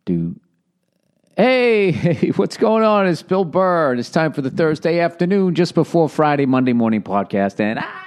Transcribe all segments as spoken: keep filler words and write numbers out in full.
do. Hey, hey, what's going on? It's Bill Burr. It's time for the Thursday afternoon, just before Friday, Monday morning podcast. And ah,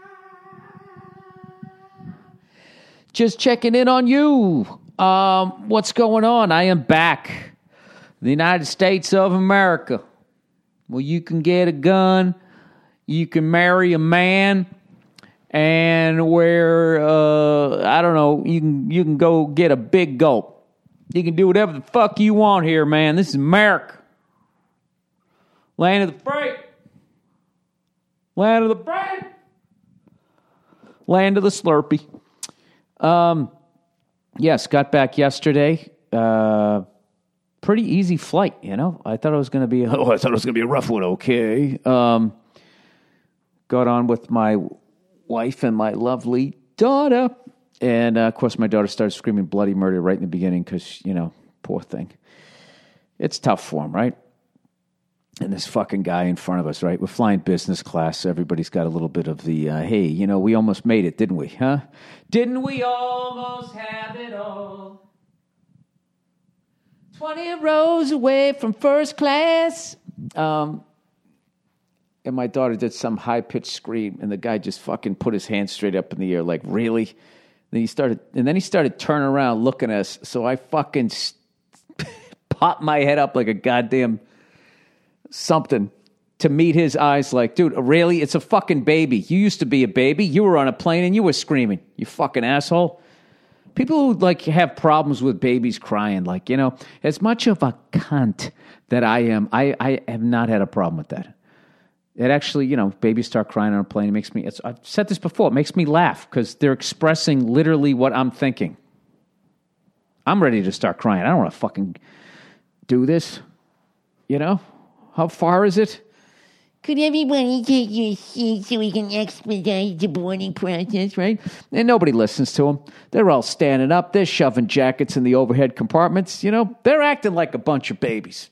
just checking in on you. Um, what's going on? I am back. The United States of America. Well, you can get a gun, you can marry a man, and where, uh, I don't know, you can you can go get a big gulp. You can do whatever the fuck you want here, man. This is America. Land of the free. Land of the free. Land of the Slurpee. Um, yes, got back yesterday. Uh, pretty easy flight, you know. I thought it was going to be, oh, I thought it was going to be a rough one, okay. Um, got on with my wife and my lovely daughter. And, uh, of course, my daughter started screaming bloody murder right in the beginning because, you know, poor thing. It's tough for him, right? And this fucking guy in front of us, right? We're flying business class. So everybody's got a little bit of the, uh, hey, you know, we almost made it, didn't we? Huh? Didn't we almost have it all? twenty rows away from first class. Um, and my daughter did some high-pitched scream, and the guy just fucking put his hand straight up in the air like, really? Then he started, and then he started turning around looking at us. So I fucking st- popped my head up like a goddamn something to meet his eyes. Like, dude, really? It's a fucking baby. You used to be a baby. You were on a plane and you were screaming. You fucking asshole. People who like have problems with babies crying, like, you know, as much of a cunt that I am, I, I have not had a problem with that. It actually, you know, babies start crying on a plane. It makes me, it's, I've said this before, it makes me laugh because they're expressing literally what I'm thinking. I'm ready to start crying. I don't want to fucking do this. You know? How far is it? Could everybody take your seat so we can expedite the boarding process, right? And nobody listens to them. They're all standing up. They're shoving jackets in the overhead compartments. You know, they're acting like a bunch of babies.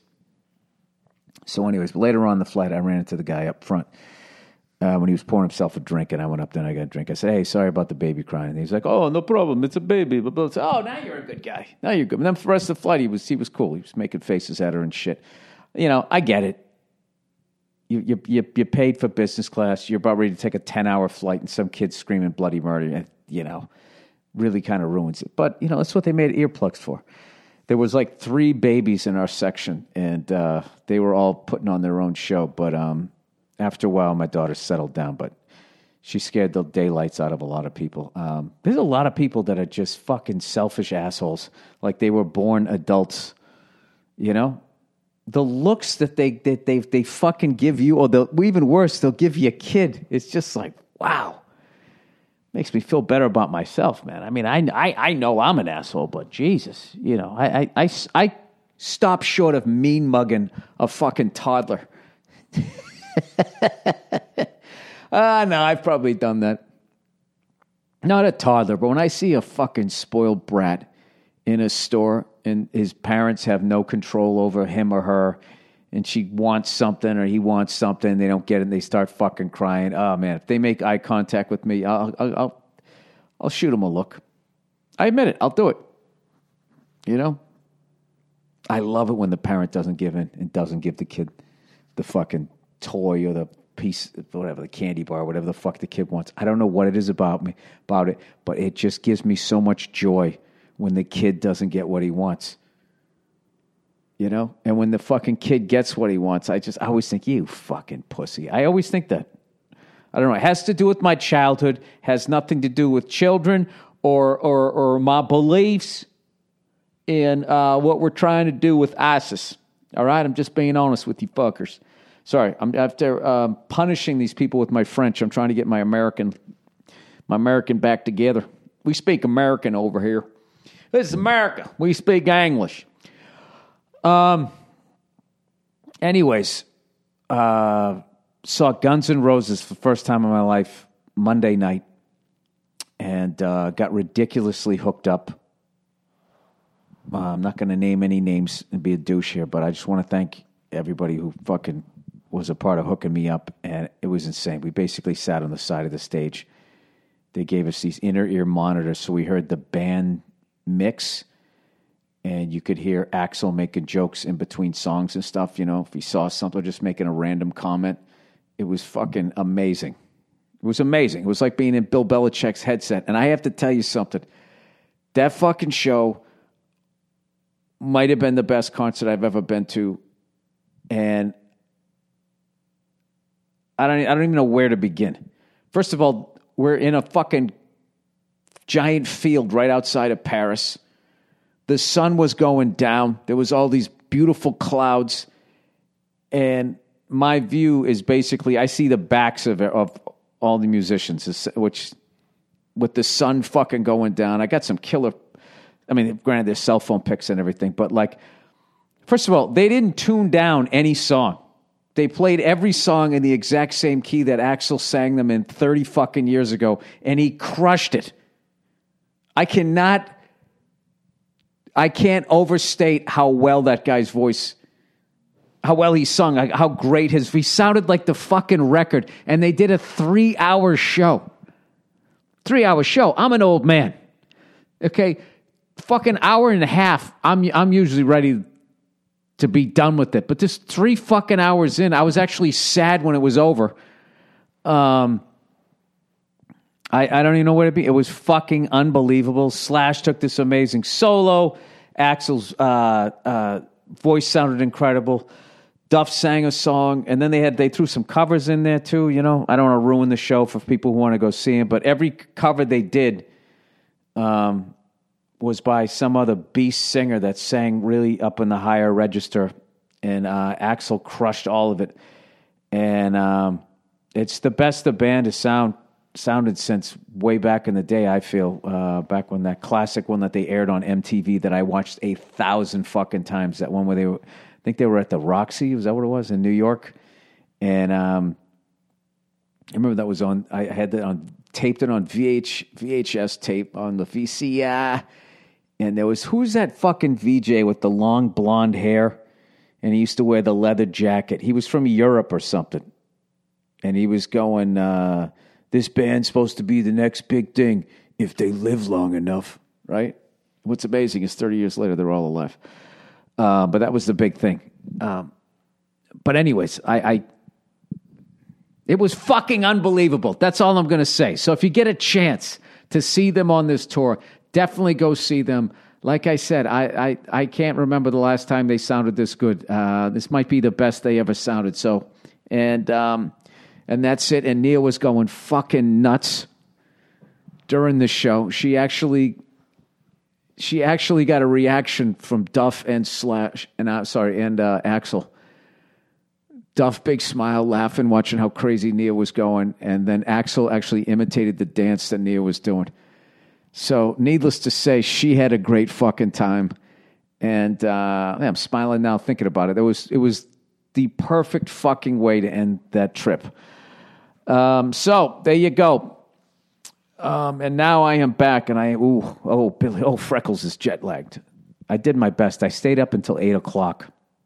So anyways, later on in the flight, I ran into the guy up front uh, when he was pouring himself a drink, and I went up there and I got a drink. I said, hey, sorry about the baby crying. And he's like, oh, no problem. It's a baby. Blah, blah. Oh, now you're a good guy. Now you're good. And then for the rest of the flight, he was he was cool. He was making faces at her and shit. You know, I get it. You you you, you paid for business class. You're about ready to take a ten-hour flight, and some kid's screaming bloody murder. And, you know, really kind of ruins it. But, you know, that's what they made earplugs for. There was like three babies in our section, and uh, they were all putting on their own show. But um, after a while, my daughter settled down, but she scared the daylights out of a lot of people. Um, there's a lot of people that are just fucking selfish assholes, like they were born adults, you know? The looks that they that they they fucking give you, or the even worse, they'll give you a kid. It's just like, wow. Makes me feel better about myself, man. I mean, I, I, I know I'm an asshole, but Jesus, you know, I, I, I, I stop short of mean mugging a fucking toddler. Ah, uh, no, I've probably done that. Not a toddler, but when I see a fucking spoiled brat in a store and his parents have no control over him or her, and she wants something or he wants something, they don't get it, and they start fucking crying. Oh, man, if they make eye contact with me, I'll I'll I'll, I'll shoot them a look. I admit it. I'll do it. You know? I love it when the parent doesn't give in and doesn't give the kid the fucking toy or the piece, whatever, the candy bar, whatever the fuck the kid wants. I don't know what it is about me, about it, but it just gives me so much joy when the kid doesn't get what he wants. You know? And when the fucking kid gets what he wants, I just I always think, you fucking pussy. I always think that. I don't know. It has to do with my childhood. Has nothing to do with children or or, or my beliefs in uh, what we're trying to do with ISIS. All right? I'm just being honest with you fuckers. Sorry. I'm after um, punishing these people with my French. I'm trying to get my American my American back together. We speak American over here. This is America. We speak English. Um. Anyways, uh, saw Guns N' Roses for the first time in my life Monday night, and uh, got ridiculously hooked up. Uh, I'm not going to name any names and be a douche here, but I just want to thank everybody who fucking was a part of hooking me up, and it was insane. We basically sat on the side of the stage. They gave us these inner ear monitors, so we heard the band mix. and you could hear Axl making jokes in between songs and stuff, you know, if he saw something, just making a random comment. It was fucking amazing. It was amazing. It was like being in Bill Belichick's headset. And I have to tell you something. That fucking show might have been the best concert I've ever been to. And I don't, I don't even know where to begin. First of all, we're in a fucking giant field right outside of Paris. The sun was going down. There was all these beautiful clouds. And my view is basically, I see the backs of of all the musicians, which with the sun fucking going down, I got some killer, I mean, granted, there's cell phone pics and everything, but like, first of all, they didn't tune down any song. They played every song in the exact same key that Axl sang them in thirty fucking years ago, and he crushed it. I cannot, I can't overstate how well that guy's voice, how well he sung, how great his, he sounded like the fucking record, and they did a three-hour show. Three-hour show. I'm an old man. Okay? Fucking hour and a half, I'm I'm usually ready to be done with it. But this three fucking hours in, I was actually sad when it was over. Um, I, I don't even know where to be. It was fucking unbelievable. Slash took this amazing solo. Axl's uh, uh, voice sounded incredible. Duff sang a song, and then they had they threw some covers in there too. You know, I don't want to ruin the show for people who want to go see him, but every cover they did um, was by some other beast singer that sang really up in the higher register, and uh, Axl crushed all of it. And um, it's the best the band has sound sounded since way back in the day. I feel uh, back when that classic one that they aired on M T V that I watched a thousand fucking times. That one where they were. I think they were at the Roxy. Was that what it was in New York? And um, I remember that was on. I had that on taped it on V H, V H S tape on the V C R. And there was who's that fucking V J with the long blonde hair, and he used to wear the leather jacket. He was from Europe or something, and he was going, uh, "This band's supposed to be the next big thing if they live long enough." Right? What's amazing is thirty years later they're all alive. Uh, but that was the big thing. Um, but anyways, I, I, it was fucking unbelievable. That's all I'm going to say. So if you get a chance to see them on this tour, definitely go see them. Like I said, I, I, I can't remember the last time they sounded this good. Uh, this might be the best they ever sounded. So, and, um, and that's it. And Nia was going fucking nuts during the show. She actually... She actually got a reaction from Duff and Slash, and uh, sorry, and uh, Axl. Duff, big smile, laughing, watching how crazy Nia was going, and then Axl actually imitated the dance that Nia was doing. So, needless to say, she had a great fucking time, and uh, I'm smiling now thinking about it. It was it was the perfect fucking way to end that trip. Um, so there you go. Um, and now I am back, and I, ooh, oh, Billy, oh, Freckles is jet lagged. I did my best. I stayed up until eight o'clock,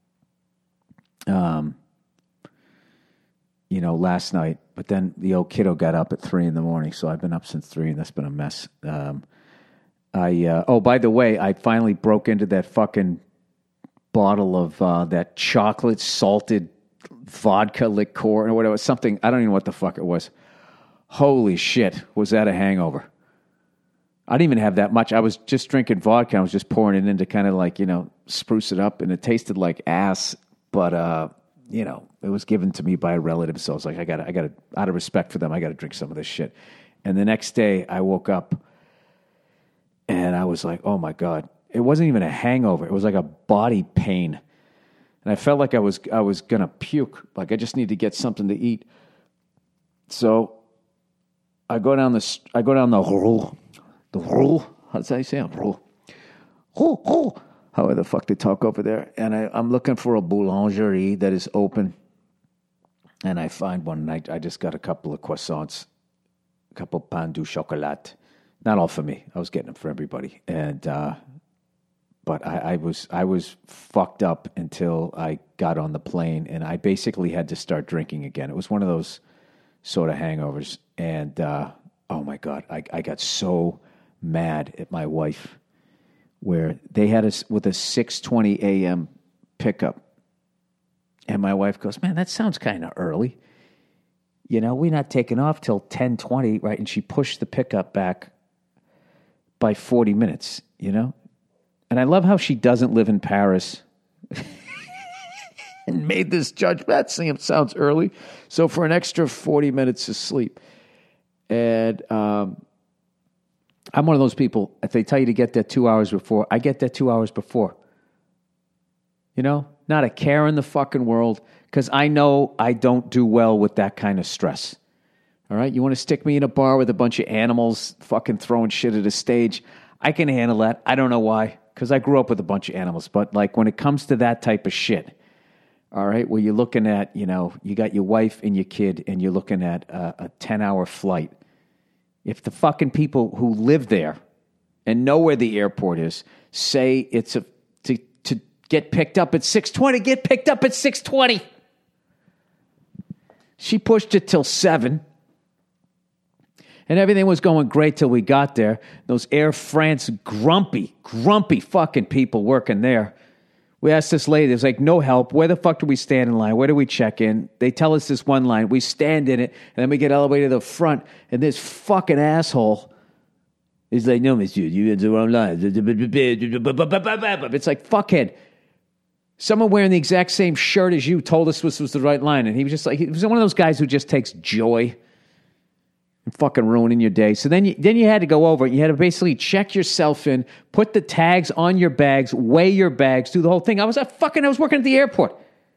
um, you know, last night. But then the old kiddo got up at three in the morning, so I've been up since three, and that's been a mess. Um, I, uh, oh, by the way, I finally broke into that fucking bottle of uh, that chocolate salted vodka liqueur or whatever, something. I don't even know what the fuck it was. Holy shit, was that a hangover? I didn't even have that much. I was just drinking vodka. I was just pouring it in to kind of like, you know, spruce it up. And it tasted like ass. But, uh, you know, it was given to me by a relative. So I was like, I got to, I got to, out of respect for them, I got to drink some of this shit. And the next day I woke up and I was like, oh my God. It wasn't even a hangover. It was like a body pain. And I felt like I was, I was going to puke. Like I just need to get something to eat. So I go down the I go down the rue, the rue. How does that say? Rue, rue, rue. However the fuck they talk over there. And I, I'm looking for a boulangerie that is open. And I find one. And I, I just got a couple of croissants, a couple of pain du chocolat. Not all for me. I was getting them for everybody. And uh, but I, I was I was fucked up until I got on the plane, and I basically had to start drinking again. It was one of those sort of hangovers. And, uh, oh my God, I, I got so mad at my wife where they had us with a six twenty a.m. pickup. And my wife goes, man, that sounds kind of early. You know, we're not taking off till ten twenty, right? And she pushed the pickup back by forty minutes, you know? And I love how she doesn't live in Paris and made this judgment. That sounds early. So for an extra forty minutes of sleep. And um, I'm one of those people, if they tell you to get there two hours before, I get there two hours before. You know? Not a care in the fucking world, because I know I don't do well with that kind of stress. All right? You want to stick me in a bar with a bunch of animals fucking throwing shit at a stage? I can handle that. I don't know why, because I grew up with a bunch of animals. But like when it comes to that type of shit, all right, where you're looking at, you know, you got your wife and your kid, and you're looking at a, a ten-hour flight. If the fucking people who live there and know where the airport is say it's a to to get picked up at six twenty, get picked up at six twenty. She pushed it till seven. And everything was going great till we got there. Those Air France grumpy, grumpy fucking people working there. We asked this lady, there's like no help. Where the fuck do we stand in line? Where do we check in? They tell us this one line. We stand in it, and then we get all the way to the front, and this fucking asshole is like, no, monsieur, you in the wrong line. It's like, fuckhead. Someone wearing the exact same shirt as you told us this was the right line, and he was just like, he was one of those guys who just takes joy and fucking ruining your day. So then you, then you had to go over it. You had to basically check yourself in, put the tags on your bags, weigh your bags, do the whole thing. I was at fucking, I was working at the airport.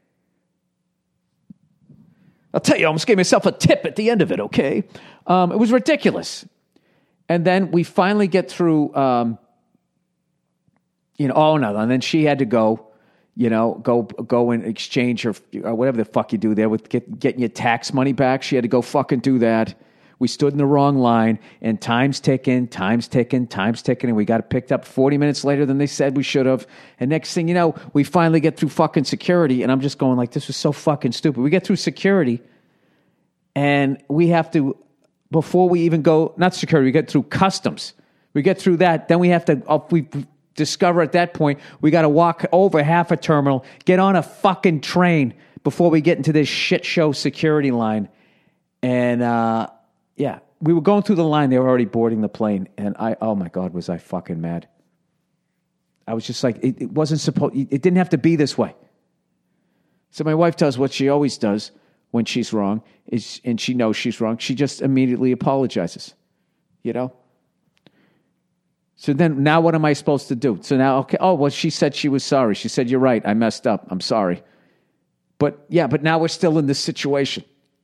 I'll tell you, I almost gave myself a tip at the end of it, okay? Um, it was ridiculous. And then we finally get through, um, you know, oh no, and then she had to go, you know, go go and exchange her, or whatever the fuck you do there with get, getting your tax money back. She had to go fucking do that. We stood in the wrong line, and time's ticking, time's ticking, time's ticking, and we got it picked up forty minutes later than they said we should have. And next thing you know, we finally get through fucking security, and I'm just going like, this was so fucking stupid. We get through security, and we have to, before we even go, not security, we get through customs. We get through that, then we have to, oh, we discover at that point, we got to walk over half a terminal, get on a fucking train before we get into this shit show security line. And, uh, yeah, we were going through the line. They were already boarding the plane. And I, oh my God, was I fucking mad. I was just like, it, it wasn't supposed, it didn't have to be this way. So my wife does what she always does when she's wrong, is, and she knows she's wrong. She just immediately apologizes, you know? So then now what am I supposed to do? So now, okay, oh, well, she said she was sorry. She said, you're right. I messed up. I'm sorry. But yeah, but now we're still in this situation.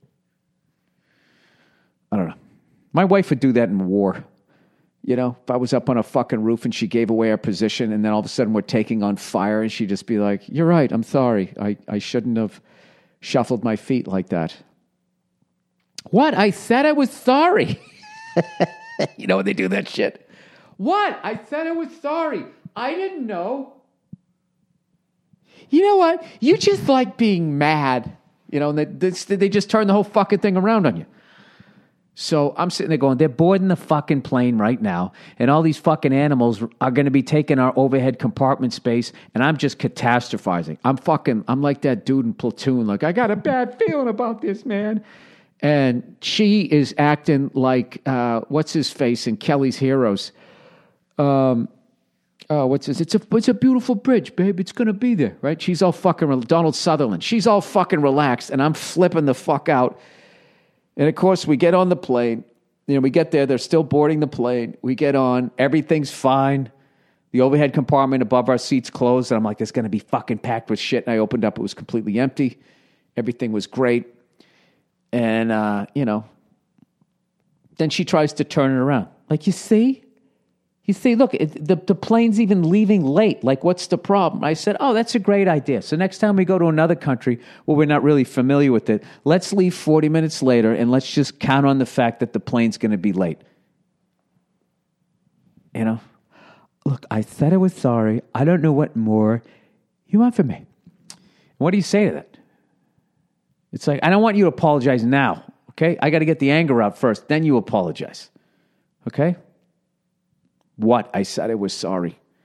I don't know. My wife would do that in war. You know, if I was up on a fucking roof and she gave away our position and then all of a sudden we're taking on fire and she'd just be like, you're right, I'm sorry. I, I shouldn't have shuffled my feet like that. What? I said I was sorry. You know when they do that shit? What? I said I was sorry. I didn't know. You know what? You just like being mad. You know, and they, they, they just turn the whole fucking thing around on you. So I'm sitting there going, they're boarding the fucking plane right now, and all these fucking animals are going to be taking our overhead compartment space, and I'm just catastrophizing. I'm fucking, I'm like that dude in Platoon, like, I got a bad feeling about this, man. And she is acting like, uh, what's his face in Kelly's Heroes? Um, oh, what's this? It's a, it's a beautiful bridge, babe. It's going to be there, right? She's all fucking, Donald Sutherland. She's all fucking relaxed, and I'm flipping the fuck out. And of course, we get on the plane. You know, we get there. They're still boarding the plane. We get on. Everything's fine. The overhead compartment above our seats closed. And I'm like, it's going to be fucking packed with shit. And I opened up. It was completely empty. Everything was great. And, uh, you know, then she tries to turn it around. Like, you see? You see, look, it, the, the plane's even leaving late. Like, what's the problem? I said, oh, that's a great idea. So next time we go to another country where we're not really familiar with it, let's leave forty minutes later and let's just count on the fact that the plane's going to be late. You know? Look, I said I was sorry. I don't know what more you want from me. What do you say to that? It's like, I don't want you to apologize now, okay? I got to get the anger out first, then you apologize, okay? What? I said I was sorry.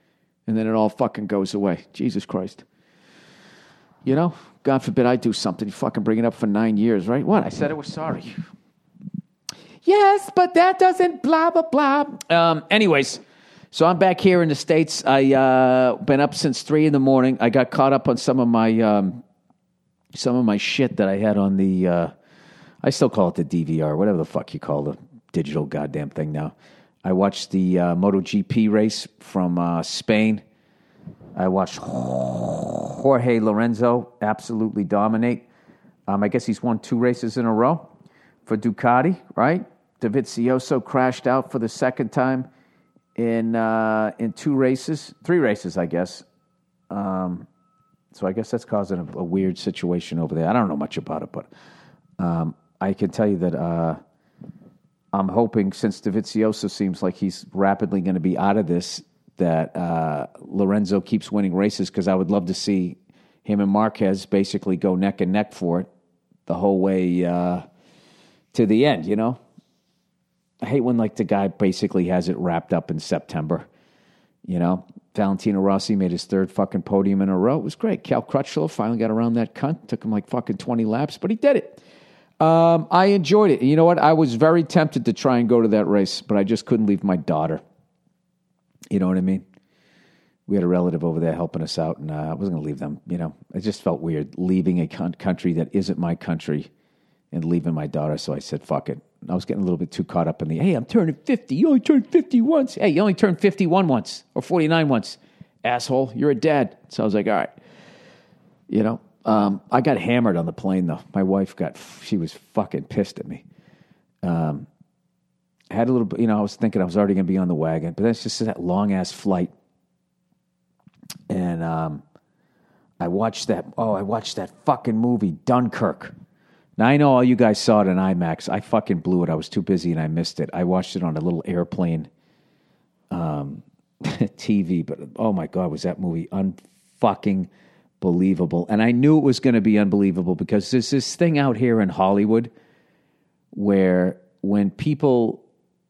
and then it all fucking goes away. Jesus Christ. You know, God forbid I do something. You fucking bring it up for nine years, right? What? I said I was sorry. Yes, but that doesn't blah, blah, blah. Um, anyways, so I'm back here in the States. I uh, been up since three in the morning. I got caught up on some of my um, some of my shit that I had on the, uh, I still call it the D V R, whatever the fuck you call the digital goddamn thing now. I watched the uh, MotoGP race from uh, Spain. I watched Jorge Lorenzo absolutely dominate. Um, I guess he's won two races in a row for Ducati, right? Dovizioso crashed out for the second time in uh, in two races, three races, I guess. Um, so I guess that's causing a, a weird situation over there. I don't know much about it, but um, I can tell you that uh, I'm hoping, since Dovizioso seems like he's rapidly going to be out of this, that uh, Lorenzo keeps winning races, because I would love to see him and Marquez basically go neck and neck for it the whole way uh, to the end, you know? I hate when, like, the guy basically has it wrapped up in September, you know? Valentino Rossi made his third fucking podium in a row. It was great. Cal Crutchlow finally got around that cunt. Took him like fucking twenty laps, but he did it. Um, I enjoyed it. You know what? I was very tempted to try and go to that race, but I just couldn't leave my daughter. You know what I mean? We had a relative over there helping us out, and uh, I wasn't going to leave them. You know, it just felt weird leaving a con- country that isn't my country and leaving my daughter. So I said, fuck it. I was getting a little bit too caught up in the, hey, I'm turning fifty. You only turned fifty once. Hey, you only turned fifty-one once or forty-nine once. Asshole, you're a dad. So I was like, all right. You know, um, I got hammered on the plane, though. My wife got, she was fucking pissed at me. Um, I had a little bit, you know, I was thinking I was already going to be on the wagon, but that's just that long-ass flight. And um, I watched that, oh, I watched that fucking movie, Dunkirk. Now, I know all you guys saw it in IMAX. I fucking blew it. I was too busy and I missed it. I watched it on a little airplane um, T V, but oh my God, was that movie unfucking believable. And I knew it was going to be unbelievable because there's this thing out here in Hollywood where when people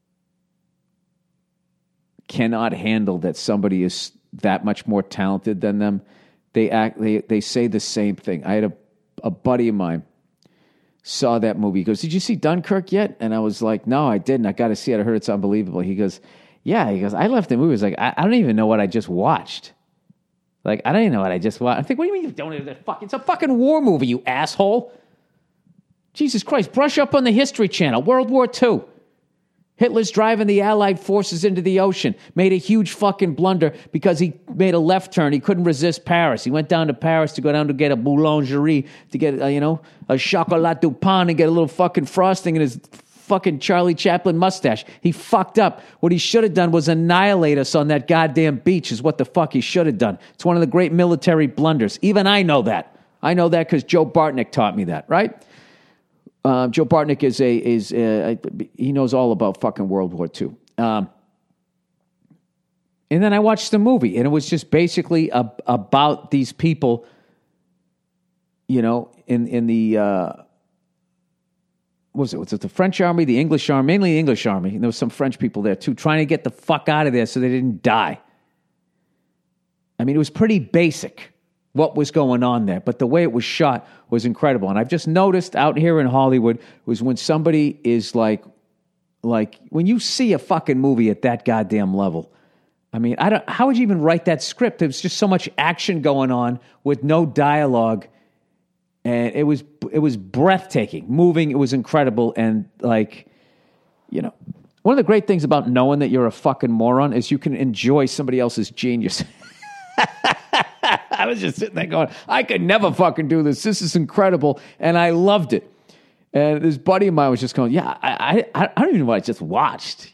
cannot handle that somebody is that much more talented than them, they act. They, they say the same thing. I had a, a buddy of mine saw that movie. He goes, did you see Dunkirk yet? And I was like, no, I didn't. I got to see it. I heard it's unbelievable. He goes, yeah. He goes, I left the movie. I was like, I, I don't even know what I just watched. Like, I don't even know what I just watched. I think, what do you mean you don't even, fuck, it's a fucking war movie, you asshole. Jesus Christ, brush up on the History Channel. World War Two. Hitler's driving the Allied forces into the ocean, made a huge fucking blunder because he made a left turn. He couldn't resist Paris. He went down to Paris to go down to get a boulangerie, to get, uh, you know, a chocolat du pain and get a little fucking frosting in his fucking Charlie Chaplin mustache. He fucked up. What he should have done was annihilate us on that goddamn beach is what the fuck he should have done. It's one of the great military blunders. Even I know that. I know that because Joe Bartnick taught me that, right? Uh, Joe Bartnick is a is a, he knows all about fucking World War Two. Um, and then I watched the movie, and it was just basically a, about these people, you know, in in the uh, what was it? Was it the French army, the English army, mainly the English army, and there was some French people there too, trying to get the fuck out of there so they didn't die. I mean, it was pretty basic what was going on there, but the way it was shot was incredible. And I've just noticed out here in Hollywood was when somebody is like, like when you see a fucking movie at that goddamn level, I mean, I don't, how would you even write that script? There was just so much action going on with no dialogue, and it was, it was breathtaking, moving. It was incredible. And like, you know, one of the great things about knowing that you're a fucking moron is you can enjoy somebody else's genius. I was just sitting there going, I could never fucking do this. This is incredible. And I loved it. And this buddy of mine was just going, yeah, I I, I don't even know what I just watched.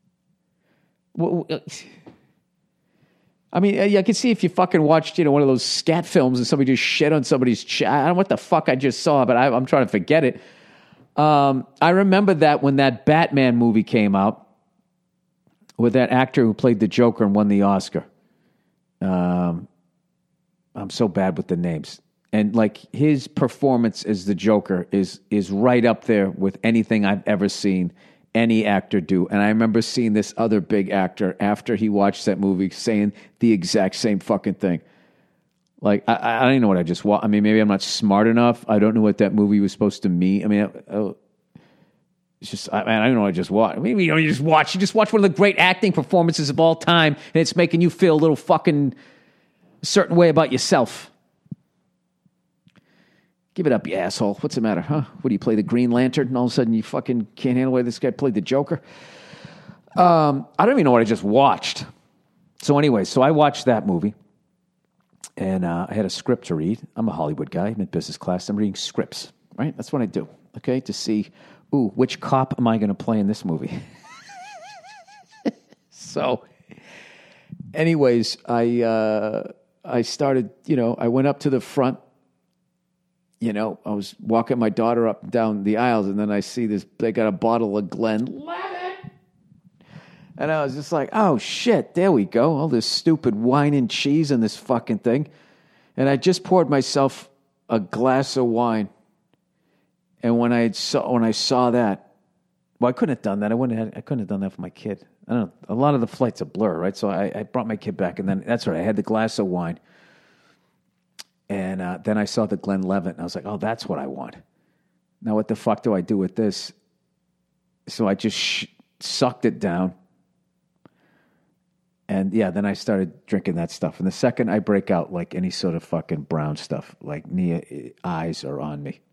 I mean, I can see if you fucking watched, you know, one of those scat films and somebody just shit on somebody's chat. I don't know what the fuck I just saw, but I, I'm trying to forget it. Um, I remember that when that Batman movie came out with that actor who played the Joker and won the Oscar. Um, I'm so bad with the names. And like his performance as the Joker is is right up there with anything I've ever seen any actor do. And I remember seeing this other big actor after he watched that movie saying the exact same fucking thing. Like, I, I don't even know what I just watched. I mean, maybe I'm not smart enough. I don't know what that movie was supposed to mean. I mean, I, I, it's just, I, I don't know what I just watched. Maybe you know, you just watch, you just watch one of the great acting performances of all time, and it's making you feel a little fucking certain way about yourself. Give it up, you asshole. What's the matter, huh? What do you play, the Green Lantern, and all of a sudden you fucking can't handle the way this guy played the Joker? Um, I don't even know what I just watched. So anyway, so I watched that movie, and uh, I had a script to read. I'm a Hollywood guy. I'm in business class. I'm reading scripts, right? That's what I do, okay, to see, ooh, which cop am I going to play in this movie? So anyways, I uh, I started, you know, I went up to the front. You know, I was walking my daughter up and down the aisles, and then I see this, they got a bottle of Glenlivet. And I was just like, oh, shit, there we go. All this stupid wine and cheese in this fucking thing. And I just poured myself a glass of wine. And when I saw, when I saw that, well, I couldn't have done that. I wouldn't have, I couldn't have done that for my kid. I don't know. A lot of the flights are blur, right? So I, I brought my kid back, and then that's right. I had the glass of wine. And uh, then I saw the Glenlivet, and I was like, oh, that's what I want. Now, what the fuck do I do with this? So I just sh- sucked it down. And, yeah, then I started drinking that stuff. And the second I break out, like, any sort of fucking brown stuff, like, Nia, eyes are on me.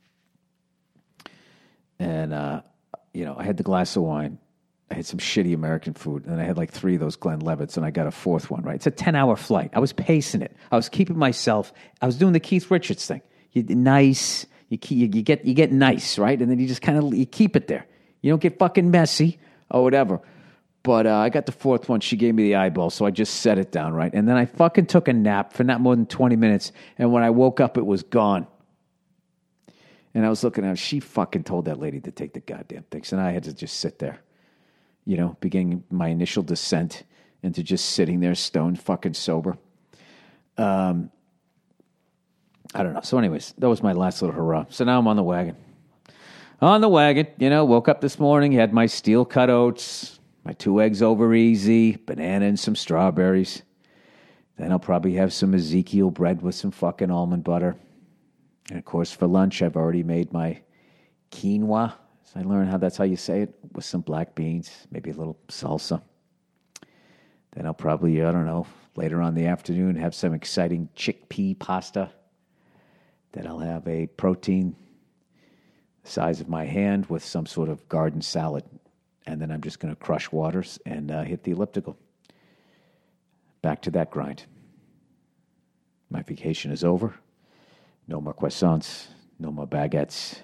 And, uh, you know, I had the glass of wine. I had some shitty American food, and I had like three of those Glenlivets, and I got a fourth one, right? It's a ten-hour flight. I was pacing it. I was keeping myself. I was doing the Keith Richards thing. You nice. You, you, you get you get nice, right? And then you just kind of you keep it there. You don't get fucking messy or whatever. But uh, I got the fourth one. She gave me the eyeball, so I just set it down, right? And then I fucking took a nap for not more than twenty minutes, and when I woke up, it was gone. And I was looking at her. She fucking told that lady to take the goddamn things, and I had to just sit there. You know, beginning my initial descent into just sitting there stone fucking sober. Um, I don't know. So anyways, that was my last little hurrah. So now I'm on the wagon. On the wagon, you know, woke up this morning, had my steel cut oats, my two eggs over easy, banana and some strawberries. Then I'll probably have some Ezekiel bread with some fucking almond butter. And of course, for lunch, I've already made my quinoa. So I learned how that's how you say it, with some black beans, maybe a little salsa. Then I'll probably, I don't know, later on in the afternoon have some exciting chickpea pasta. Then I'll have a protein the size of my hand with some sort of garden salad. And then I'm just going to crush waters and uh, hit the elliptical. Back to that grind. My vacation is over. No more croissants, no more baguettes.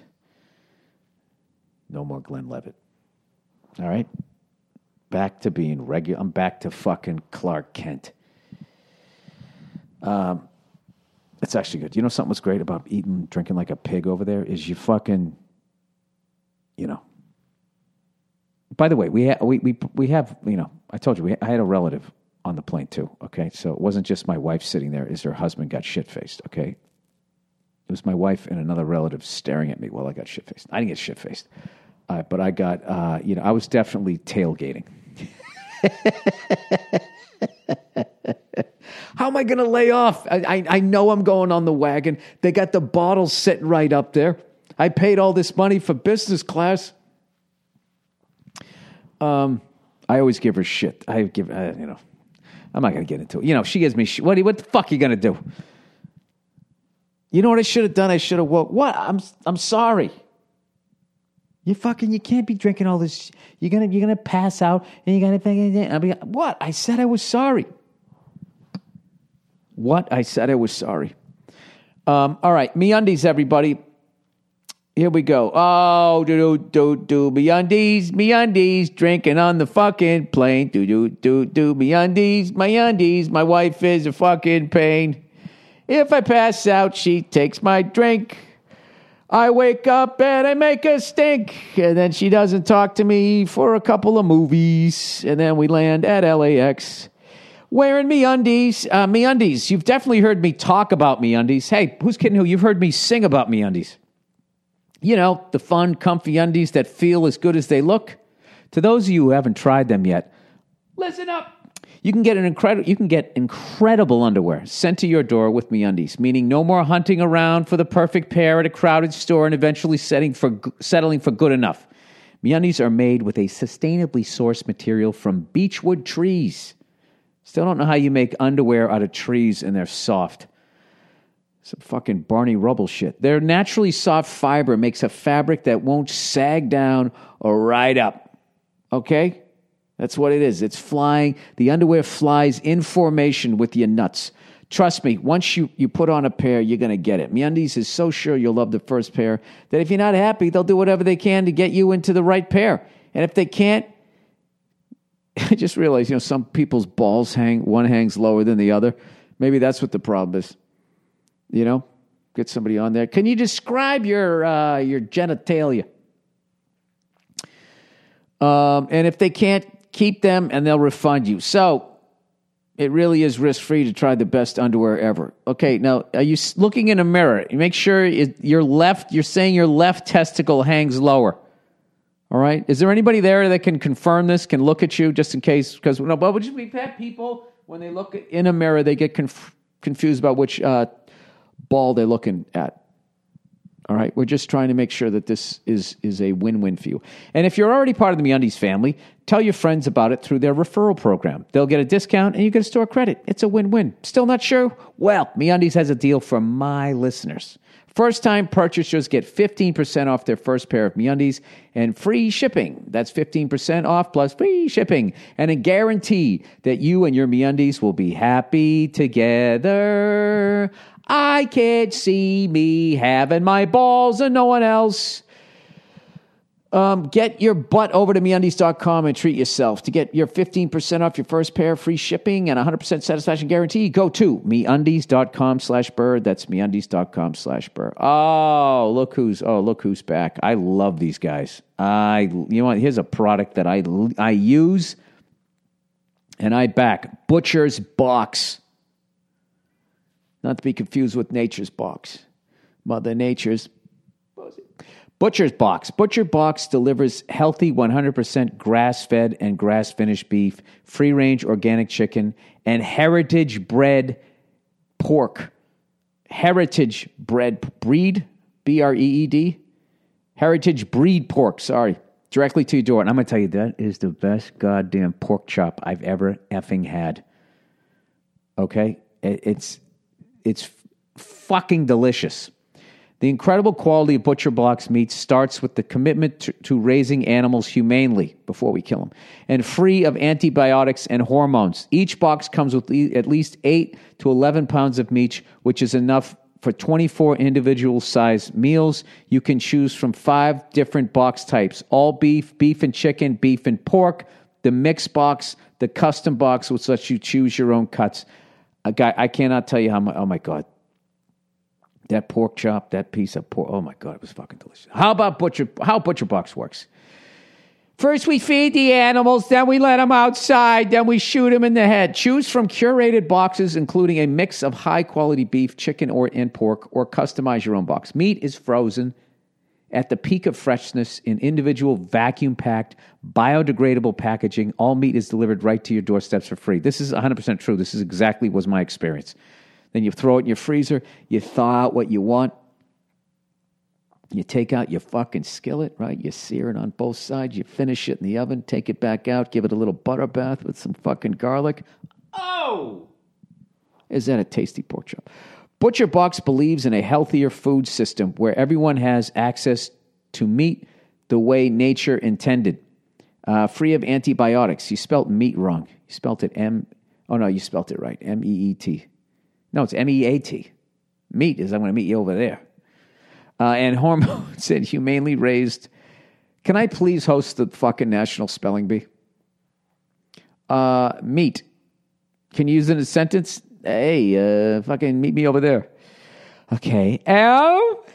No more Glenlivet. All right? Back to being regular. I'm back to fucking Clark Kent. Um, it's actually good. You know something was great about eating, drinking like a pig over there is you fucking, you know. By the way, we ha- we we we have, you know, I told you, we, I had a relative on the plane too, okay? So it wasn't just my wife sitting there, is her husband got shit-faced, okay? It was my wife and another relative staring at me while I got shit-faced. I didn't get shit-faced. Uh, but I got, uh, you know, I was definitely tailgating. How am I going to lay off? I, I, I know I'm going on the wagon. They got the bottles sitting right up there. I paid all this money for business class. Um, I always give her shit. I give, uh, you know, I'm not going to get into it. You know, she gives me shit. What, what the fuck are you going to do? You know what I should have done? I should have woke. What? I'm I'm sorry. You fucking, you can't be drinking all this. You're gonna, you're gonna pass out, and you're gonna. I mean, what? I said I was sorry. What? I said I was sorry. Um, all right, MeUndies, everybody. Here we go. Oh, do do do do MeUndies, MeUndies, drinking on the fucking plane. Do do do do MeUndies, my undies. My wife is a fucking pain. If I pass out, she takes my drink. I wake up and I make a stink. And then she doesn't talk to me for a couple of movies. And then we land at L A X wearing MeUndies. Uh, MeUndies, you've definitely heard me talk about MeUndies. Hey, who's kidding who? You've heard me sing about MeUndies. You know, the fun, comfy undies that feel as good as they look. To those of you who haven't tried them yet, listen up. You can get an incredible you can get incredible underwear sent to your door with MeUndies, meaning no more hunting around for the perfect pair at a crowded store and eventually setting for settling for good enough. MeUndies are made with a sustainably sourced material from beechwood trees. Still don't know how you make underwear out of trees and they're soft. Some fucking Barney Rubble shit. Their naturally soft fiber makes a fabric that won't sag down or ride up. Okay? That's what it is. It's flying. The underwear flies in formation with your nuts. Trust me, once you, you put on a pair, you're going to get it. MeUndies is so sure you'll love the first pair that if you're not happy, they'll do whatever they can to get you into the right pair. And if they can't, I just realized, you know, some people's balls hang, one hangs lower than the other. Maybe that's what the problem is. You know, get somebody on there. Can you describe your uh, your genitalia? Um, and if they can't, keep them and they'll refund you. So it really is risk-free to try the best underwear ever. Okay, now, are you looking in a mirror? You make sure it, your left, you're saying your left testicle hangs lower. All right? Is there anybody there that can confirm this, can look at you just in case? Because no, but we've had people, when they look in a mirror, they get conf- confused about which uh, ball they're looking at. All right, we're just trying to make sure that this is, is a win-win for you. And if you're already part of the MeUndies family, tell your friends about it through their referral program. They'll get a discount and you get a store credit. It's a win-win. Still not sure? Well, MeUndies has a deal for my listeners. First-time purchasers get fifteen percent off their first pair of MeUndies and free shipping. That's fifteen percent off plus free shipping. And a guarantee that you and your MeUndies will be happy together. I can't see me having my balls and no one else. Um, get your butt over to MeUndies dot com and treat yourself. To get your fifteen percent off your first pair, free shipping, and one hundred percent satisfaction guarantee, go to MeUndies dot com slash bird. That's MeUndies dot com slash bird. Oh, look who's oh look who's back. I love these guys. I you know what? Here's a product that I I use and I back. Butcher's Box. Not to be confused with Nature's Box. Mother Nature's. Butcher's Box. Butcher Box delivers healthy one hundred percent grass-fed and grass-finished beef, free-range organic chicken, and heritage-bred pork. Heritage-bred breed, B R E E D. Heritage breed pork, sorry. Directly to your door. And I'm going to tell you, that is the best goddamn pork chop I've ever effing had. Okay? It's... It's fucking delicious. The incredible quality of Butcher Box meat starts with the commitment to, to raising animals humanely before we kill them and free of antibiotics and hormones. Each box comes with le- at least eight to eleven pounds of meat, which is enough for twenty-four individual-sized meals. You can choose from five different box types: all beef, beef and chicken, beef and pork, the mixed box, the custom box, which lets you choose your own cuts. A guy, I cannot tell you how much. Oh my God, that pork chop, that piece of pork. Oh my God, it was fucking delicious. How about butcher? How Butcher Box works? First, we feed the animals, then we let them outside, then we shoot them in the head. Choose from curated boxes, including a mix of high quality beef, chicken, or and pork, or customize your own box. Meat is frozen at the peak of freshness in individual vacuum-packed, biodegradable packaging. All meat is delivered right to your doorsteps for free. This is one hundred percent true. This is exactly was my experience. Then you throw it in your freezer. You thaw out what you want. You take out your fucking skillet, right? You sear it on both sides. You finish it in the oven. Take it back out. Give it a little butter bath with some fucking garlic. Oh! Is that a tasty pork chop? Butcher Box believes in a healthier food system where everyone has access to meat the way nature intended, uh, free of antibiotics. You spelt meat wrong. You spelt it M. Oh, no, you spelt it right. M E E T. No, it's M E A T. Meat is I'm going to meet you over there. Uh, and hormones and humanely raised. Can I please host the fucking National Spelling Bee? Uh, meat. Can you use it in a sentence? Hey, uh, fucking meet me over there. Okay. L.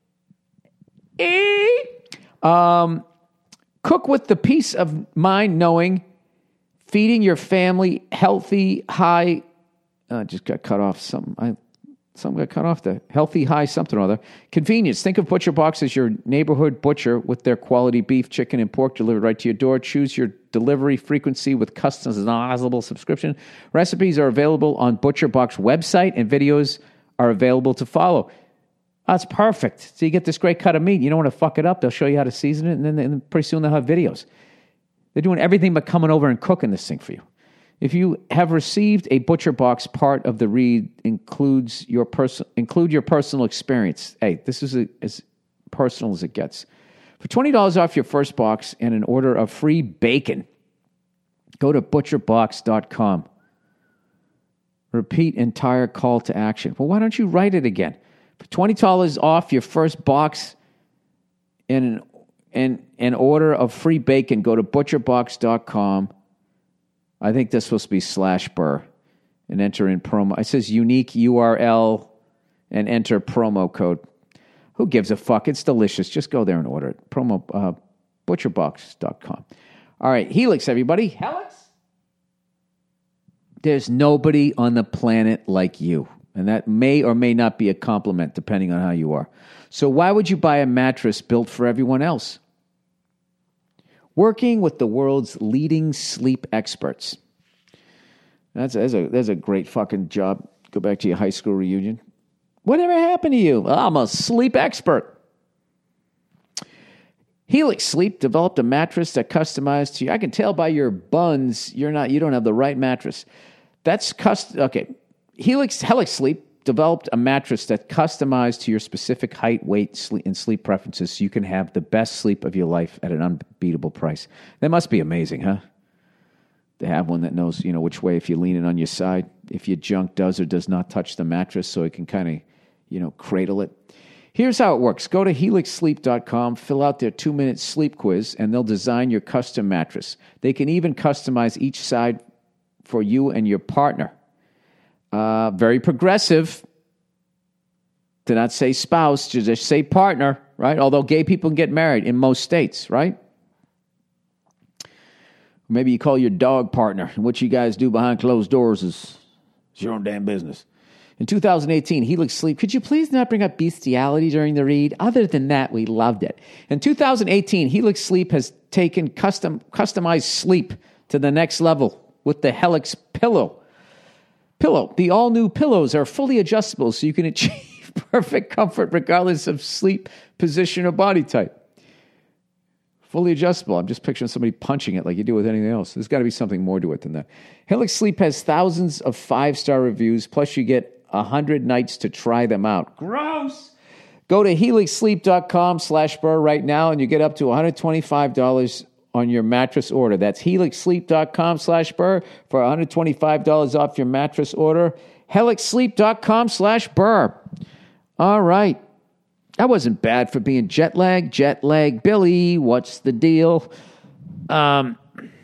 E. Um, cook with the peace of mind knowing feeding your family healthy, high... Uh, just got cut off something. I Something got cut off there. Healthy High something or other. Convenience. Think of ButcherBox as your neighborhood butcher with their quality beef, chicken, and pork delivered right to your door. Choose your delivery frequency with customizable subscription. Recipes are available on ButcherBox website, and videos are available to follow. That's perfect. So you get this great cut of meat. You don't want to fuck it up. They'll show you how to season it, and then and pretty soon they'll have videos. They're doing everything but coming over and cooking this thing for you. If you have received a ButcherBox, part of the read includes your person include your personal experience. Hey, this is a, as personal as it gets. For twenty dollars off your first box and an order of free bacon, go to butcher box dot com. Repeat entire call to action. Well, why don't you write it again? For twenty dollars off your first box and an, and an order of free bacon, go to butcher box dot com. I think that's supposed to be slash burr and enter in promo. It says unique U R L and enter promo code. Who gives a fuck? It's delicious. Just go there and order it. Promo, uh, butcher box dot com. All right, Helix, everybody. Helix? There's nobody on the planet like you. And that may or may not be a compliment, depending on how you are. So why would you buy a mattress built for everyone else? Working with the world's leading sleep experts. That's, that's, a, that's a great fucking job. Go back to your high school reunion. Whatever happened to you? I'm a sleep expert. Helix Sleep developed a mattress that customized to you. I can tell by your buns you're not. You don't have the right mattress. That's custom. Okay, Helix Helix Sleep developed a mattress that customized to your specific height, weight, sleep, and sleep preferences, so you can have the best sleep of your life at an unbeatable price. That must be amazing, huh? To have one that knows, you know, which way, if you lean it on your side, if your junk does or does not touch the mattress, so it can kind of, you know, cradle it. Here's how it works. Go to helix sleep dot com, fill out their two-minute sleep quiz, and they'll design your custom mattress. They can even customize each side for you and your partner. Uh, very progressive. To not say spouse, just say partner, right? Although gay people can get married in most states, right? Maybe you call your dog partner. And what you guys do behind closed doors is, is your own damn business. In two thousand eighteen, Helix Sleep, could you please not bring up bestiality during the read? Other than that, we loved it. In two thousand eighteen, Helix Sleep has taken custom customized sleep to the next level with the Helix Pillow. Pillow. The all-new pillows are fully adjustable so you can achieve perfect comfort regardless of sleep, position, or body type. Fully adjustable. I'm just picturing somebody punching it like you do with anything else. There's got to be something more to it than that. Helix Sleep has thousands of five-star reviews, plus you get one hundred nights to try them out. Gross! Go to helix sleep dot com slash burr right now and you get up to one hundred twenty-five dollars on your mattress order. That's helix sleep dot com slash burr for one hundred twenty-five dollars off your mattress order. helix sleep dot com slash burr. All right. That wasn't bad for being jet lag. Jet lag Billy, what's the deal? Um.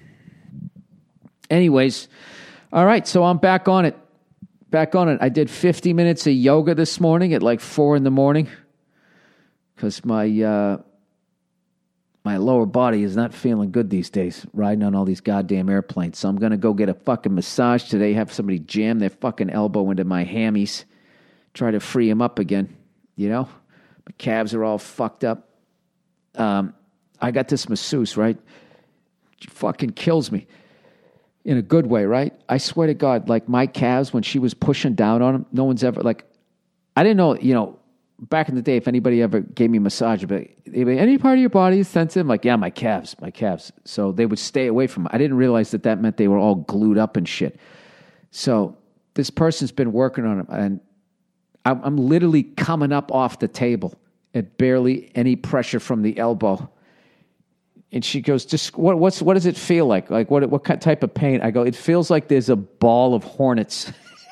Anyways, all right, so I'm back on it. Back on it. I did fifty minutes of yoga this morning at like four in the morning because my uh, my lower body is not feeling good these days, riding on all these goddamn airplanes. So I'm going to go get a fucking massage today, have somebody jam their fucking elbow into my hammies, try to free them up again, you know? My calves are all fucked up. Um, I got this masseuse, right? She fucking kills me. In a good way, right? I swear to God, like my calves, when she was pushing down on them, no one's ever, like, I didn't know, you know, back in the day, if anybody ever gave me a massage, but any part of your body is sensitive? I'm like, yeah, my calves, my calves. So they would stay away from them. I didn't realize that that meant they were all glued up and shit. So this person's been working on them, and I'm, I'm literally coming up off the table at barely any pressure from the elbow. And she goes, "Just what? What's what does it feel like? Like what? What type of pain?" I go, "It feels like there's a ball of hornets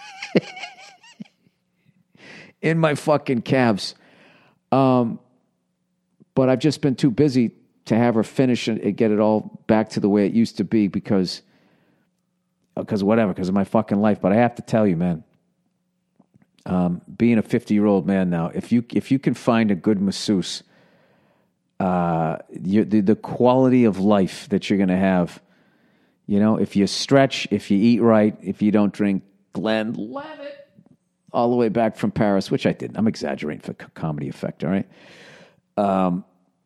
in my fucking calves." Um, but I've just been too busy to have her finish and get it all back to the way it used to be because, because whatever, because of my fucking life. But I have to tell you, man, um, being a fifty-year-old man now, if you if you can find a good masseuse. Uh, you, the, the quality of life that you're going to have, you know, if you stretch, if you eat right, if you don't drink Glenlivet all the way back from Paris, which I didn't. I'm exaggerating for c- comedy effect, all right? Um,